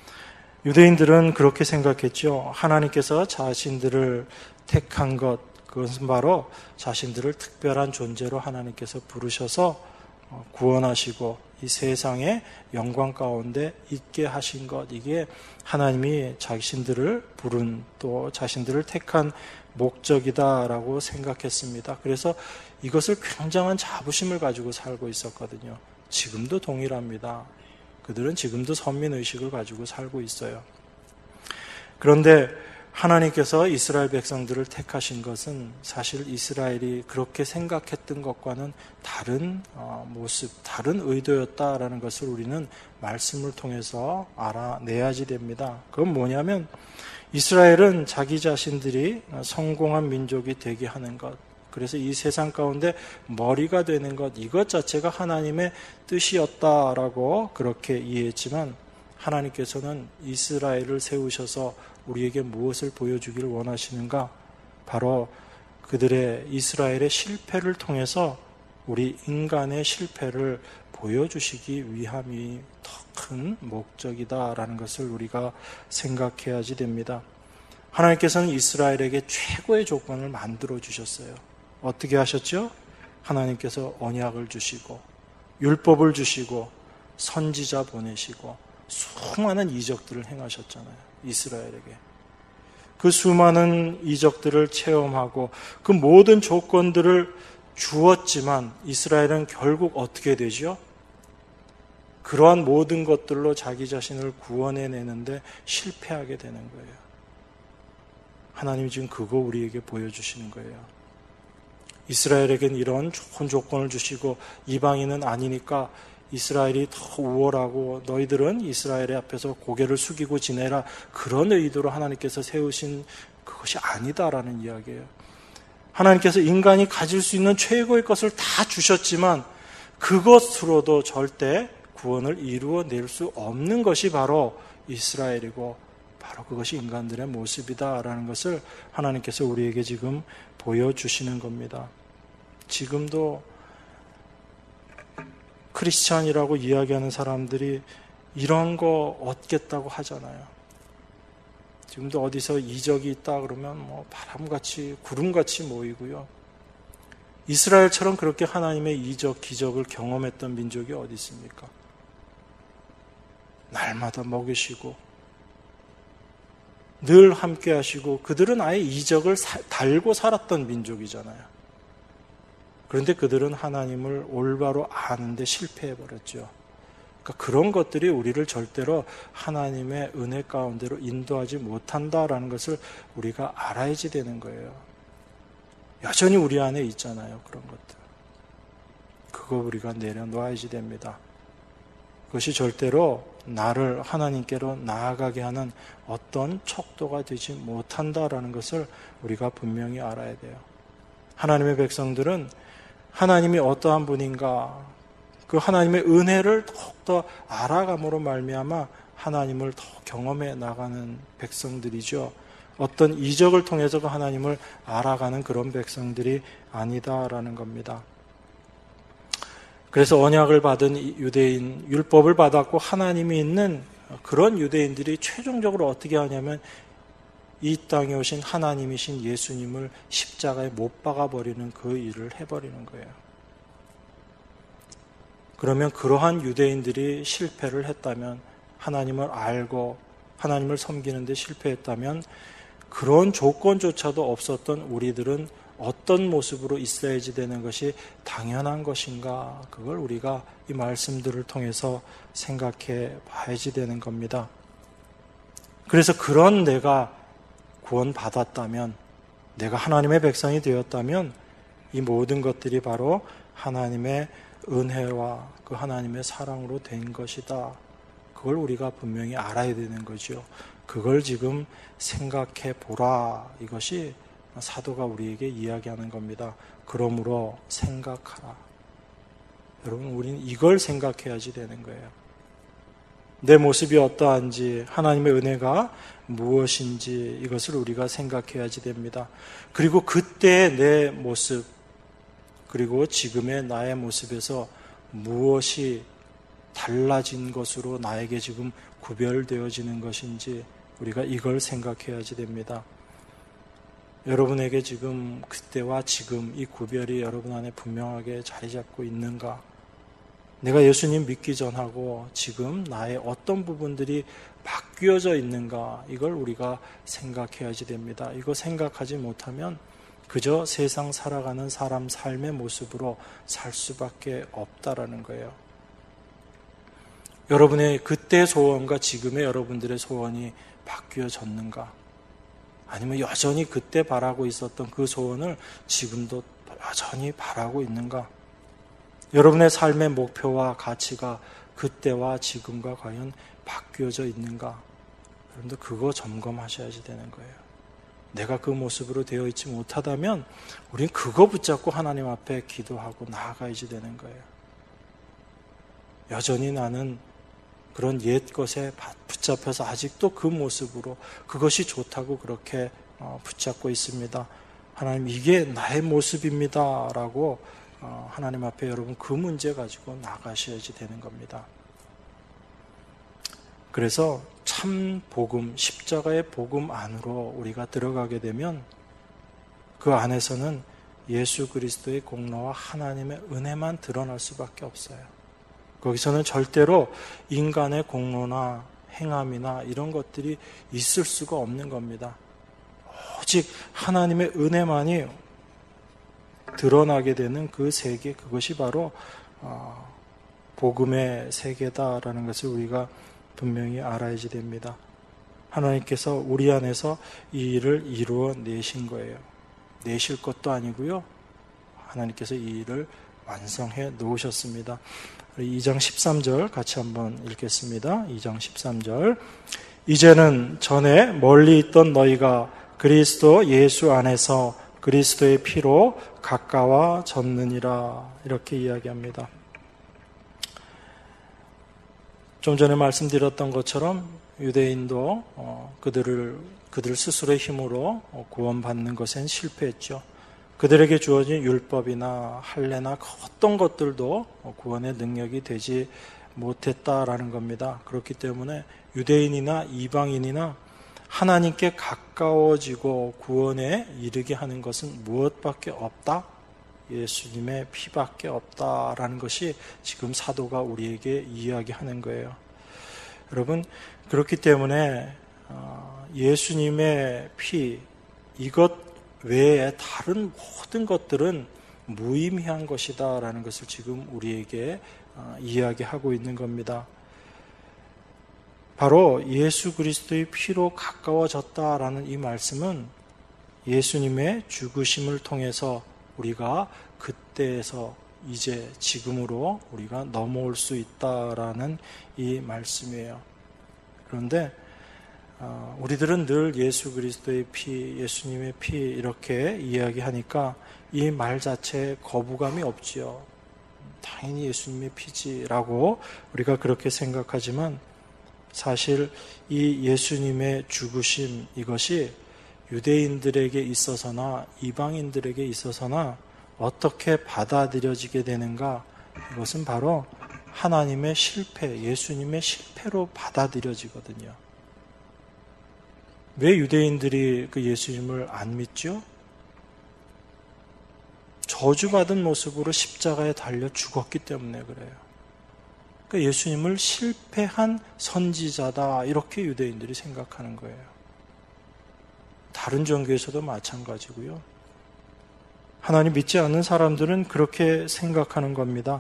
유대인들은 그렇게 생각했죠. 하나님께서 자신들을 택한 것, 그것은 바로 자신들을 특별한 존재로 하나님께서 부르셔서 구원하시고 이 세상의 영광 가운데 있게 하신 것, 이게 하나님이 자신들을 부른, 또 자신들을 택한 목적이다라고 생각했습니다. 그래서 이것을 굉장한 자부심을 가지고 살고 있었거든요. 지금도 동일합니다. 그들은 지금도 선민의식을 가지고 살고 있어요. 그런데 하나님께서 이스라엘 백성들을 택하신 것은 사실 이스라엘이 그렇게 생각했던 것과는 다른 모습, 다른 의도였다라는 것을 우리는 말씀을 통해서 알아내야지 됩니다. 그건 뭐냐면 이스라엘은 자기 자신들이 성공한 민족이 되게 하는 것, 그래서 이 세상 가운데 머리가 되는 것, 이것 자체가 하나님의 뜻이었다라고 그렇게 이해했지만 하나님께서는 이스라엘을 세우셔서 우리에게 무엇을 보여주기를 원하시는가? 바로 그들의 이스라엘의 실패를 통해서 우리 인간의 실패를 보여주시기 위함이 더 큰 목적이다라는 것을 우리가 생각해야지 됩니다. 하나님께서는 이스라엘에게 최고의 조건을 만들어 주셨어요. 어떻게 하셨죠? 하나님께서 언약을 주시고 율법을 주시고 선지자 보내시고 수많은 이적들을 행하셨잖아요. 이스라엘에게. 그 수많은 이적들을 체험하고 그 모든 조건들을 주었지만 이스라엘은 결국 어떻게 되죠? 그러한 모든 것들로 자기 자신을 구원해내는데 실패하게 되는 거예요. 하나님이 지금 그거 우리에게 보여주시는 거예요. 이스라엘에겐 이런 좋은 조건을 주시고 이방인은 아니니까 이스라엘이 더 우월하고 너희들은 이스라엘의 앞에서 고개를 숙이고 지내라, 그런 의도로 하나님께서 세우신 그것이 아니다라는 이야기예요. 하나님께서 인간이 가질 수 있는 최고의 것을 다 주셨지만 그것으로도 절대 구원을 이루어낼 수 없는 것이 바로 이스라엘이고 바로 그것이 인간들의 모습이다라는 것을 하나님께서 우리에게 지금 보여주시는 겁니다. 지금도 크리스찬이라고 이야기하는 사람들이 이런 거 얻겠다고 하잖아요. 지금도 어디서 이적이 있다 그러면 뭐 바람같이 구름같이 모이고요. 이스라엘처럼 그렇게 하나님의 이적, 기적을 경험했던 민족이 어디 있습니까? 날마다 먹이시고 늘 함께 하시고 그들은 아예 이적을 사, 달고 살았던 민족이잖아요. 그런데 그들은 하나님을 올바로 아는데 실패해버렸죠. 그러니까 그런 것들이 우리를 절대로 하나님의 은혜 가운데로 인도하지 못한다라는 것을 우리가 알아야지 되는 거예요. 여전히 우리 안에 있잖아요. 그런 것들. 그거 우리가 내려놓아야지 됩니다. 그것이 절대로 나를 하나님께로 나아가게 하는 어떤 척도가 되지 못한다라는 것을 우리가 분명히 알아야 돼요. 하나님의 백성들은 하나님이 어떠한 분인가, 그 하나님의 은혜를 더욱더 알아감으로 말미암아 하나님을 더 경험해 나가는 백성들이죠. 어떤 이적을 통해서 그 하나님을 알아가는 그런 백성들이 아니다라는 겁니다. 그래서 언약을 받은 유대인, 율법을 받았고 하나님이 있는 그런 유대인들이 최종적으로 어떻게 하냐면 이 땅에 오신 하나님이신 예수님을 십자가에 못 박아버리는 그 일을 해버리는 거예요. 그러면 그러한 유대인들이 실패를 했다면, 하나님을 알고 하나님을 섬기는 데 실패했다면 그런 조건조차도 없었던 우리들은 어떤 모습으로 있어야지 되는 것이 당연한 것인가, 그걸 우리가 이 말씀들을 통해서 생각해 봐야지 되는 겁니다. 그래서 그런 내가 구원받았다면, 내가 하나님의 백성이 되었다면 이 모든 것들이 바로 하나님의 은혜와 그 하나님의 사랑으로 된 것이다. 그걸 우리가 분명히 알아야 되는 거죠. 그걸 지금 생각해 보라. 이것이 사도가 우리에게 이야기하는 겁니다. 그러므로 생각하라. 여러분, 우리는 이걸 생각해야지 되는 거예요. 내 모습이 어떠한지, 하나님의 은혜가 무엇인지 이것을 우리가 생각해야지 됩니다. 그리고 그때의 내 모습, 그리고 지금의 나의 모습에서 무엇이 달라진 것으로 나에게 지금 구별되어지는 것인지 우리가 이걸 생각해야지 됩니다. 여러분에게 지금 그때와 지금 이 구별이 여러분 안에 분명하게 자리 잡고 있는가? 내가 예수님 믿기 전하고 지금 나의 어떤 부분들이 바뀌어져 있는가? 이걸 우리가 생각해야지 됩니다. 이거 생각하지 못하면 그저 세상 살아가는 사람 삶의 모습으로 살 수밖에 없다라는 거예요. 여러분의 그때의 소원과 지금의 여러분들의 소원이 바뀌어졌는가? 아니면 여전히 그때 바라고 있었던 그 소원을 지금도 여전히 바라고 있는가? 여러분의 삶의 목표와 가치가 그때와 지금과 과연 바뀌어져 있는가? 여러분들 그거 점검하셔야지 되는 거예요. 내가 그 모습으로 되어 있지 못하다면 우린 그거 붙잡고 하나님 앞에 기도하고 나아가야지 되는 거예요. 여전히 나는 그런 옛 것에 붙잡혀서 아직도 그 모습으로 그것이 좋다고 그렇게 붙잡고 있습니다. 하나님, 이게 나의 모습입니다 라고 하나님 앞에 여러분 그 문제 가지고 나가셔야지 되는 겁니다. 그래서 참 복음, 십자가의 복음 안으로 우리가 들어가게 되면 그 안에서는 예수 그리스도의 공로와 하나님의 은혜만 드러날 수밖에 없어요. 거기서는 절대로 인간의 공로나 행함이나 이런 것들이 있을 수가 없는 겁니다. 오직 하나님의 은혜만이 드러나게 되는 그 세계, 그것이 바로 복음의 세계다라는 것을 우리가 분명히 알아야지 됩니다. 하나님께서 우리 안에서 이 일을 이루어 내신 거예요. 내실 것도 아니고요. 하나님께서 이 일을 완성해 놓으셨습니다. 이 장 십삼 절 같이 한번 읽겠습니다. 이 장 십삼 절. 이제는 전에 멀리 있던 너희가 그리스도 예수 안에서 그리스도의 피로 가까워졌느니라. 이렇게 이야기합니다. 좀 전에 말씀드렸던 것처럼 유대인도 그들을 그들 스스로의 힘으로 구원받는 것엔 실패했죠. 그들에게 주어진 율법이나 할례나 어떤 것들도 구원의 능력이 되지 못했다라는 겁니다. 그렇기 때문에 유대인이나 이방인이나 하나님께 가까워지고 구원에 이르게 하는 것은 무엇밖에 없다? 예수님의 피밖에 없다라는 것이 지금 사도가 우리에게 이야기하는 거예요. 여러분, 그렇기 때문에 예수님의 피, 이것 외에 다른 모든 것들은 무의미한 것이다라는 것을 지금 우리에게 이야기하고 있는 겁니다. 바로 예수 그리스도의 피로 가까워졌다라는 이 말씀은 예수님의 죽으심을 통해서 우리가 그때에서 이제 지금으로 우리가 넘어올 수 있다라는 이 말씀이에요. 그런데 우리들은 늘 예수 그리스도의 피, 예수님의 피 이렇게 이야기하니까 이 말 자체에 거부감이 없지요. 당연히 예수님의 피지라고 우리가 그렇게 생각하지만 사실 이 예수님의 죽으심 이것이 유대인들에게 있어서나 이방인들에게 있어서나 어떻게 받아들여지게 되는가? 이것은 바로 하나님의 실패, 예수님의 실패로 받아들여지거든요. 왜 유대인들이 그 예수님을 안 믿죠? 저주받은 모습으로 십자가에 달려 죽었기 때문에 그래요. 그러니까 예수님을 실패한 선지자다 이렇게 유대인들이 생각하는 거예요. 다른 종교에서도 마찬가지고요. 하나님 믿지 않는 사람들은 그렇게 생각하는 겁니다.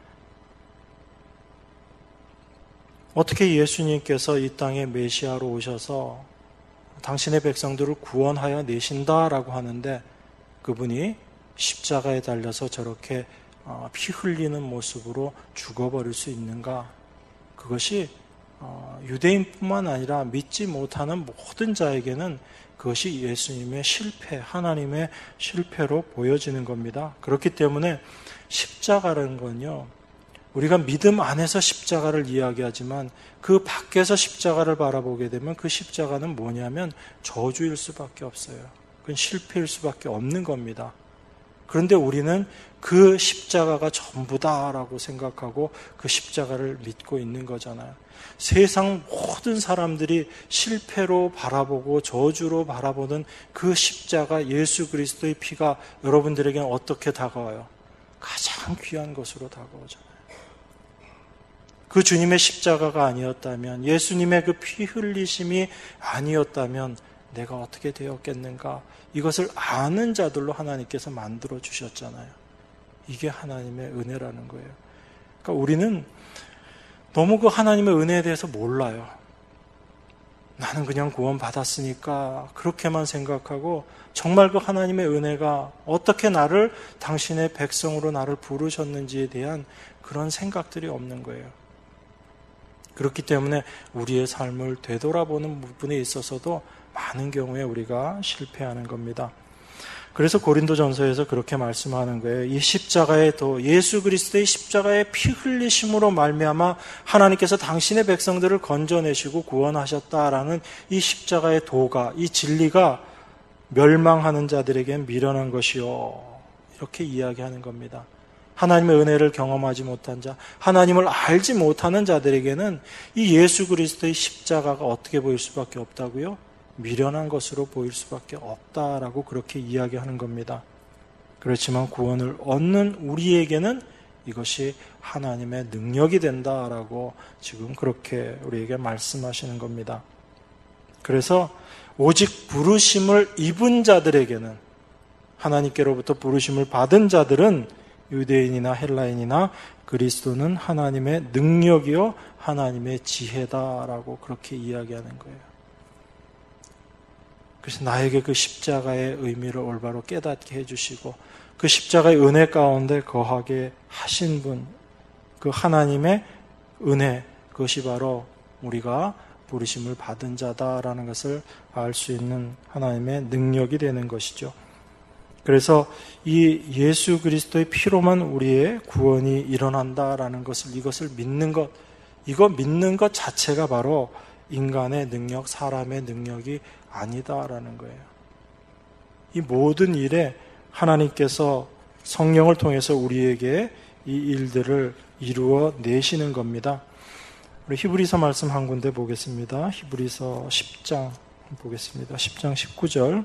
어떻게 예수님께서 이 땅에 메시아로 오셔서 당신의 백성들을 구원하여 내신다라고 하는데 그분이 십자가에 달려서 저렇게 피 흘리는 모습으로 죽어버릴 수 있는가? 그것이 유대인뿐만 아니라 믿지 못하는 모든 자에게는 그것이 예수님의 실패, 하나님의 실패로 보여지는 겁니다. 그렇기 때문에 십자가라는 건요, 우리가 믿음 안에서 십자가를 이야기하지만 그 밖에서 십자가를 바라보게 되면 그 십자가는 뭐냐면 저주일 수밖에 없어요. 그건 실패일 수밖에 없는 겁니다. 그런데 우리는 그 십자가가 전부다라고 생각하고 그 십자가를 믿고 있는 거잖아요. 세상 모든 사람들이 실패로 바라보고 저주로 바라보는 그 십자가 예수 그리스도의 피가 여러분들에게는 어떻게 다가와요? 가장 귀한 것으로 다가오잖아요. 그 주님의 십자가가 아니었다면, 예수님의 그 피 흘리심이 아니었다면 내가 어떻게 되었겠는가? 이것을 아는 자들로 하나님께서 만들어 주셨잖아요. 이게 하나님의 은혜라는 거예요. 그러니까 우리는 너무 그 하나님의 은혜에 대해서 몰라요. 나는 그냥 구원 받았으니까 그렇게만 생각하고 정말 그 하나님의 은혜가 어떻게 나를 당신의 백성으로 나를 부르셨는지에 대한 그런 생각들이 없는 거예요. 그렇기 때문에 우리의 삶을 되돌아보는 부분에 있어서도 많은 경우에 우리가 실패하는 겁니다. 그래서 고린도전서에서 그렇게 말씀하는 거예요. 이 십자가의 도, 예수 그리스도의 십자가의 피 흘리심으로 말미암아 하나님께서 당신의 백성들을 건져내시고 구원하셨다라는 이 십자가의 도가, 이 진리가 멸망하는 자들에겐 미련한 것이요. 이렇게 이야기하는 겁니다. 하나님의 은혜를 경험하지 못한 자, 하나님을 알지 못하는 자들에게는 이 예수 그리스도의 십자가가 어떻게 보일 수밖에 없다고요? 미련한 것으로 보일 수밖에 없다라고 그렇게 이야기하는 겁니다. 그렇지만 구원을 얻는 우리에게는 이것이 하나님의 능력이 된다라고 지금 그렇게 우리에게 말씀하시는 겁니다. 그래서 오직 부르심을 입은 자들에게는, 하나님께로부터 부르심을 받은 자들은 유대인이나 헬라인이나 그리스도는 하나님의 능력이요 하나님의 지혜다라고 그렇게 이야기하는 거예요. 그래서 나에게 그 십자가의 의미를 올바로 깨닫게 해주시고 그 십자가의 은혜 가운데 거하게 하신 분, 그 하나님의 은혜, 그것이 바로 우리가 부르심을 받은 자다라는 것을 알 수 있는 하나님의 능력이 되는 것이죠. 그래서 이 예수 그리스도의 피로만 우리의 구원이 일어난다라는 것을, 이것을 믿는 것, 이거 믿는 것 자체가 바로 인간의 능력, 사람의 능력이 아니다라는 거예요. 이 모든 일에 하나님께서 성령을 통해서 우리에게 이 일들을 이루어 내시는 겁니다. 우리 히브리서 말씀 한 군데 보겠습니다. 히브리서 십 장 보겠습니다. 십 장 십구 절.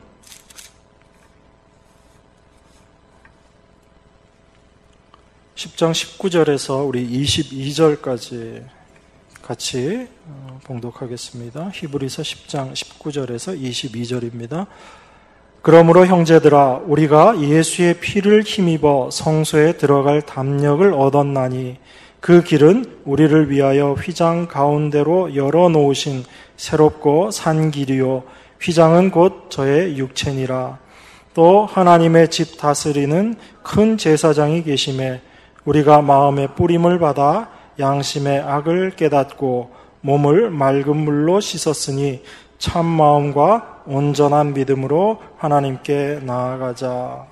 십 장 십구 절에서 우리 이십이 절까지 같이 봉독하겠습니다. 히브리서 십 장 십구 절에서 이십이 절입니다. 그러므로 형제들아 우리가 예수의 피를 힘입어 성소에 들어갈 담력을 얻었나니 그 길은 우리를 위하여 휘장 가운데로 열어놓으신 새롭고 산 길이요 휘장은 곧 저의 육체니라. 또 하나님의 집 다스리는 큰 제사장이 계심에 우리가 마음의 뿌림을 받아 양심의 악을 깨닫고 몸을 맑은 물로 씻었으니 참 마음과 온전한 믿음으로 하나님께 나아가자.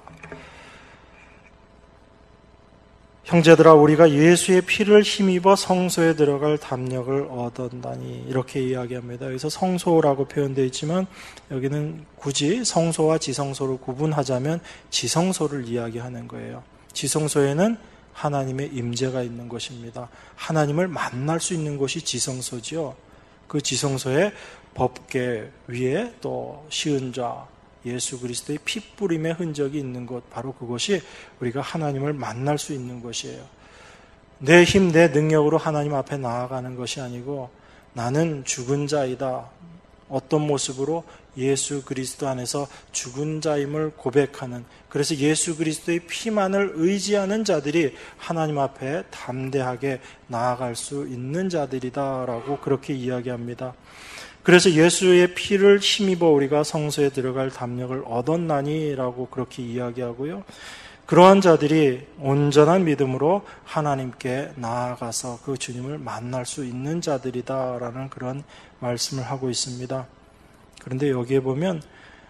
형제들아 우리가 예수의 피를 힘입어 성소에 들어갈 담력을 얻었다니, 이렇게 이야기합니다. 여기서 성소라고 표현되어 있지만 여기는 굳이 성소와 지성소를 구분하자면 지성소를 이야기하는 거예요. 지성소에는 하나님의 임재가 있는 것입니다. 하나님을 만날 수 있는 곳이 지성소지요. 그 지성소에 법궤 위에 또 시은좌, 예수 그리스도의 핏뿌림의 흔적이 있는 곳, 바로 그것이 우리가 하나님을 만날 수 있는 곳이에요. 내 힘, 내 능력으로 하나님 앞에 나아가는 것이 아니고 나는 죽은 자이다. 어떤 모습으로? 예수 그리스도 안에서 죽은 자임을 고백하는, 그래서 예수 그리스도의 피만을 의지하는 자들이 하나님 앞에 담대하게 나아갈 수 있는 자들이다라고 그렇게 이야기합니다. 그래서 예수의 피를 힘입어 우리가 성소에 들어갈 담력을 얻었나니라고 그렇게 이야기하고요. 그러한 자들이 온전한 믿음으로 하나님께 나아가서 그 주님을 만날 수 있는 자들이다라는 그런 말씀을 하고 있습니다. 그런데 여기에 보면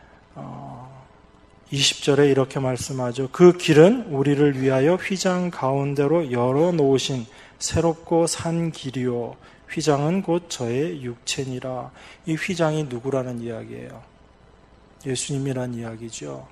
이십 절에 이렇게 말씀하죠. 그 길은 우리를 위하여 휘장 가운데로 열어놓으신 새롭고 산 길이요 휘장은 곧 저의 육체니라. 이 휘장이 누구라는 이야기예요? 예수님이란 이야기죠.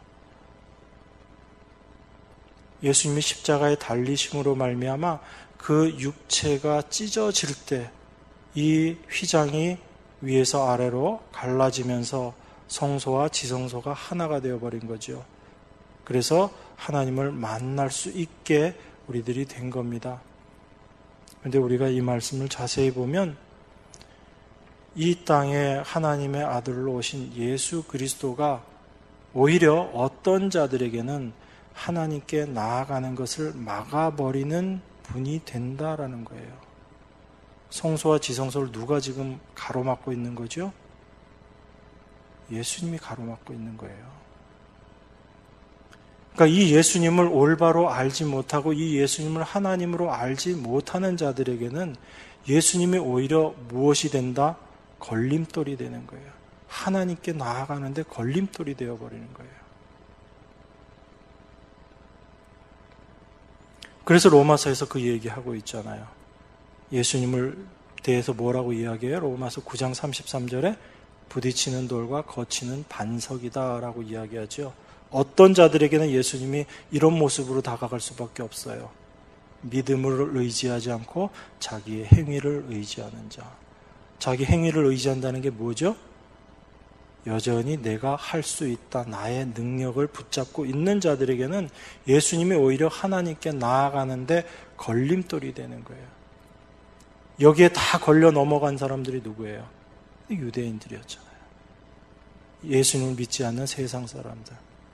예수님이 십자가에 달리심으로 말미암아 그 육체가 찢어질 때 이 휘장이 위에서 아래로 갈라지면서 성소와 지성소가 하나가 되어버린 거죠. 그래서 하나님을 만날 수 있게 우리들이 된 겁니다. 그런데 우리가 이 말씀을 자세히 보면 이 땅에 하나님의 아들로 오신 예수 그리스도가 오히려 어떤 자들에게는 하나님께 나아가는 것을 막아버리는 분이 된다라는 거예요. 성소와 지성소를 누가 지금 가로막고 있는 거죠? 예수님이 가로막고 있는 거예요. 그러니까 이 예수님을 올바로 알지 못하고 이 예수님을 하나님으로 알지 못하는 자들에게는 예수님이 오히려 무엇이 된다? 걸림돌이 되는 거예요. 하나님께 나아가는데 걸림돌이 되어버리는 거예요. 그래서 로마서에서 그 얘기하고 있잖아요. 예수님을 대해서 뭐라고 이야기해요? 로마서 구 장 삼십삼 절에 부딪히는 돌과 거치는 반석이다 라고 이야기하죠. 어떤 자들에게는 예수님이 이런 모습으로 다가갈 수밖에 없어요. 믿음을 의지하지 않고 자기의 행위를 의지하는 자. 자기 행위를 의지한다는 게 뭐죠? 여전히 내가 할 수 있다, 나의 능력을 붙잡고 있는 자들에게는 예수님이 오히려 하나님께 나아가는데 걸림돌이 되는 거예요. 여기에 다 걸려 넘어간 사람들이 누구예요? 유대인들이었잖아요. 예수님을 믿지 않는 세상 사람들.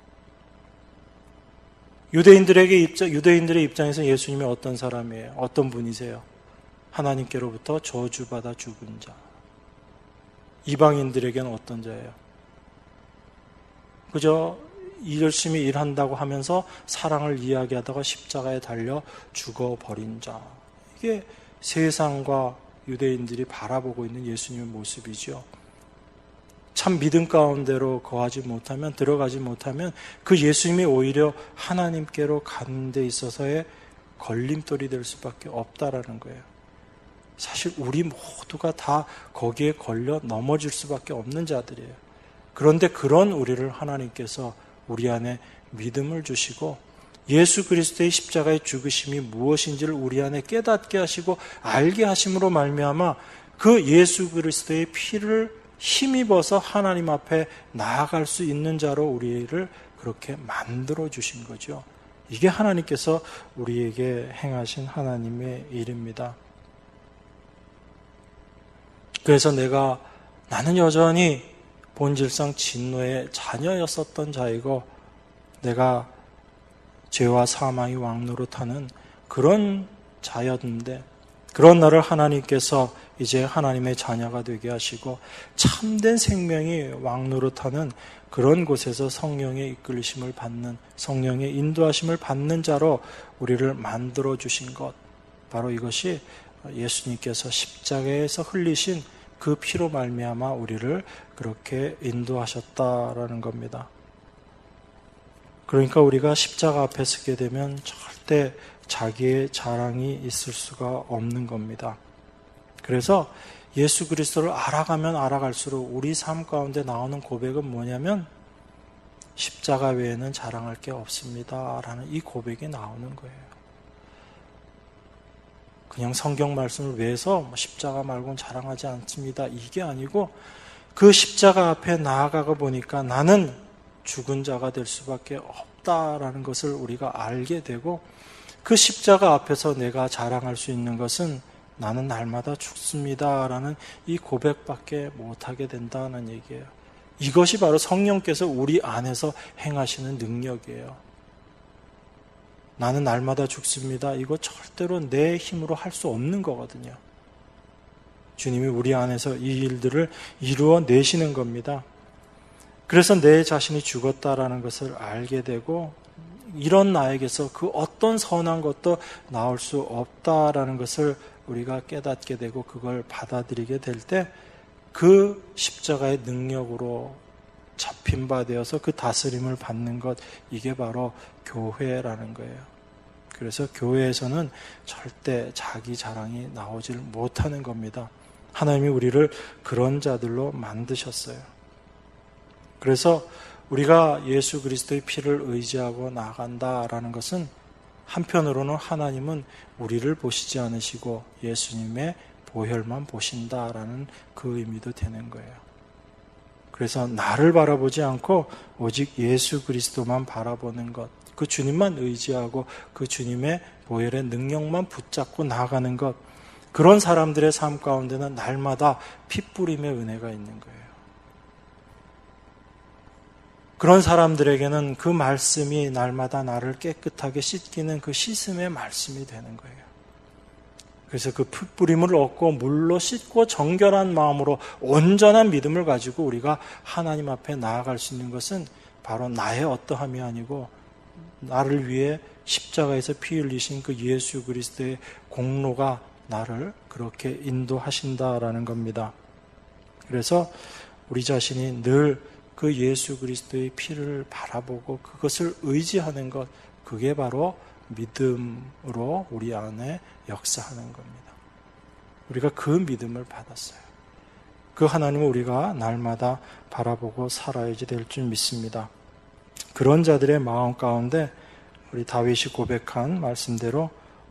유대인들에게 입장, 유대인들의 입장에서 예수님이 어떤 사람이에요? 어떤 분이세요? 하나님께로부터 저주받아 죽은 자. 이방인들에게는 어떤 자예요? 그저 열심히 일한다고 하면서 사랑을 이야기하다가 십자가에 달려 죽어버린 자. 이게 세상과 유대인들이 바라보고 있는 예수님의 모습이죠. 참 믿음 가운데로 거하지 못하면, 들어가지 못하면 그 예수님이 오히려 하나님께로 가는 데 있어서의 걸림돌이 될 수밖에 없다라는 거예요. 사실 우리 모두가 다 거기에 걸려 넘어질 수밖에 없는 자들이에요. 그런데 그런 우리를 하나님께서 우리 안에 믿음을 주시고 예수 그리스도의 십자가의 죽으심이 무엇인지를 우리 안에 깨닫게 하시고 알게 하심으로 말미암아 그 예수 그리스도의 피를 힘입어서 하나님 앞에 나아갈 수 있는 자로 우리를 그렇게 만들어 주신 거죠. 이게 하나님께서 우리에게 행하신 하나님의 일입니다. 그래서 내가 나는 여전히 본질상 진노의 자녀였었던 자이고 내가 죄와 사망이 왕노릇하는 그런 자였는데 그런 나를 하나님께서 이제 하나님의 자녀가 되게 하시고 참된 생명이 왕노릇하는 그런 곳에서 성령의 이끌리심을 받는, 성령의 인도하심을 받는 자로 우리를 만들어 주신 것, 바로 이것이 예수님께서 십자가에서 흘리신 그 피로 말미암아 우리를 그렇게 인도하셨다라는 겁니다. 그러니까 우리가 십자가 앞에 서게 되면 절대 자기의 자랑이 있을 수가 없는 겁니다. 그래서 예수 그리스도를 알아가면 알아갈수록 우리 삶 가운데 나오는 고백은 뭐냐면 십자가 외에는 자랑할 게 없습니다 라는 이 고백이 나오는 거예요. 그냥 성경 말씀을 외워서 십자가 말고는 자랑하지 않습니다 이게 아니고 그 십자가 앞에 나아가고 보니까 나는 죽은 자가 될 수밖에 없다라는 것을 우리가 알게 되고 그 십자가 앞에서 내가 자랑할 수 있는 것은 나는 날마다 죽습니다라는 이 고백밖에 못하게 된다는 얘기예요. 이것이 바로 성령께서 우리 안에서 행하시는 능력이에요. 나는 날마다 죽습니다. 이거 절대로 내 힘으로 할 수 없는 거거든요. 주님이 우리 안에서 이 일들을 이루어내시는 겁니다. 그래서 내 자신이 죽었다라는 것을 알게 되고 이런 나에게서 그 어떤 선한 것도 나올 수 없다라는 것을 우리가 깨닫게 되고 그걸 받아들이게 될 때 그 십자가의 능력으로 잡힌 바 되어서 그 다스림을 받는 것, 이게 바로 교회라는 거예요. 그래서 교회에서는 절대 자기 자랑이 나오질 못하는 겁니다. 하나님이 우리를 그런 자들로 만드셨어요. 그래서 우리가 예수 그리스도의 피를 의지하고 나간다라는 것은 한편으로는 하나님은 우리를 보시지 않으시고 예수님의 보혈만 보신다라는 그 의미도 되는 거예요. 그래서 나를 바라보지 않고 오직 예수 그리스도만 바라보는 것, 그 주님만 의지하고 그 주님의 보혈의 능력만 붙잡고 나아가는 것, 그런 사람들의 삶 가운데는 날마다 핏부림의 은혜가 있는 거예요. 그런 사람들에게는 그 말씀이 날마다 나를 깨끗하게 씻기는 그 씻음의 말씀이 되는 거예요. 그래서 그 풋뿌림을 얻고 물로 씻고 정결한 마음으로 온전한 믿음을 가지고 우리가 하나님 앞에 나아갈 수 있는 것은 바로 나의 어떠함이 아니고 나를 위해 십자가에서 피 흘리신 그 예수 그리스도의 공로가 나를 그렇게 인도하신다라는 겁니다. 그래서 우리 자신이 늘 그 예수 그리스도의 피를 바라보고 그것을 의지하는 것, 그게 바로 믿음으로 우리 안에 역사하는 겁니다. 우리가 그 믿음을 받았어요. 그 하나님을 우리가 날마다 바라보고 살아야지 될 줄 믿습니다. 그런 자들의 마음 가운데 우리 다윗이 고백한 말씀대로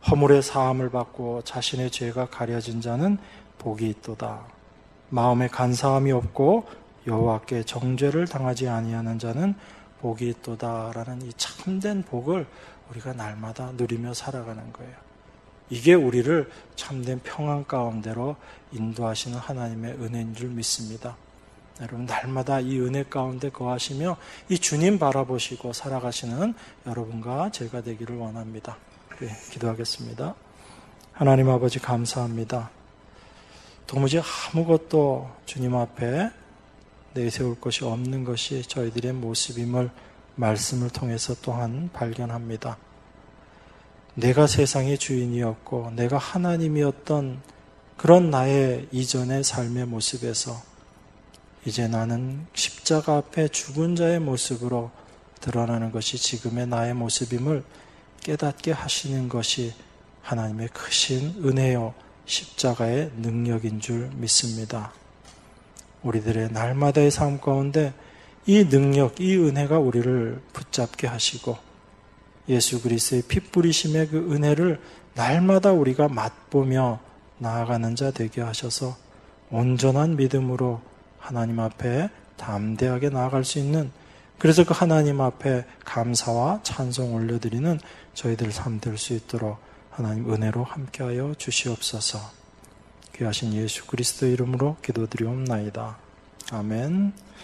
허물의 사함을 받고 자신의 죄가 가려진 자는 복이 있도다. 마음에 간사함이 없고 여호와께 정죄를 당하지 아니하는 자는 복이 있도다라는 이 참된 복을 우리가 날마다 누리며 살아가는 거예요. 이게 우리를 참된 평안 가운데로 인도하시는 하나님의 은혜인 줄 믿습니다. 여러분, 날마다 이 은혜 가운데 거하시며 이 주님 바라보시고 살아가시는 여러분과 제가 되기를 원합니다. 네, 기도하겠습니다. 하나님 아버지, 감사합니다. 도무지 아무것도 주님 앞에 내세울 것이 없는 것이 저희들의 모습임을 말씀을 통해서 또한 발견합니다. 내가 세상의 주인이었고 내가 하나님이었던 그런 나의 이전의 삶의 모습에서 이제 나는 십자가 앞에 죽은 자의 모습으로 드러나는 것이 지금의 나의 모습임을 깨닫게 하시는 것이 하나님의 크신 은혜요 십자가의 능력인 줄 믿습니다. 우리들의 날마다의 삶 가운데 이 능력, 이 은혜가 우리를 붙잡게 하시고 예수 그리스도의 피 뿌리심의 그 은혜를 날마다 우리가 맛보며 나아가는 자 되게 하셔서 온전한 믿음으로 하나님 앞에 담대하게 나아갈 수 있는, 그래서 그 하나님 앞에 감사와 찬송 올려드리는 저희들 삶 될 수 있도록 하나님 은혜로 함께하여 주시옵소서. 귀하신 예수 그리스도 이름으로 기도드리옵나이다. 아멘.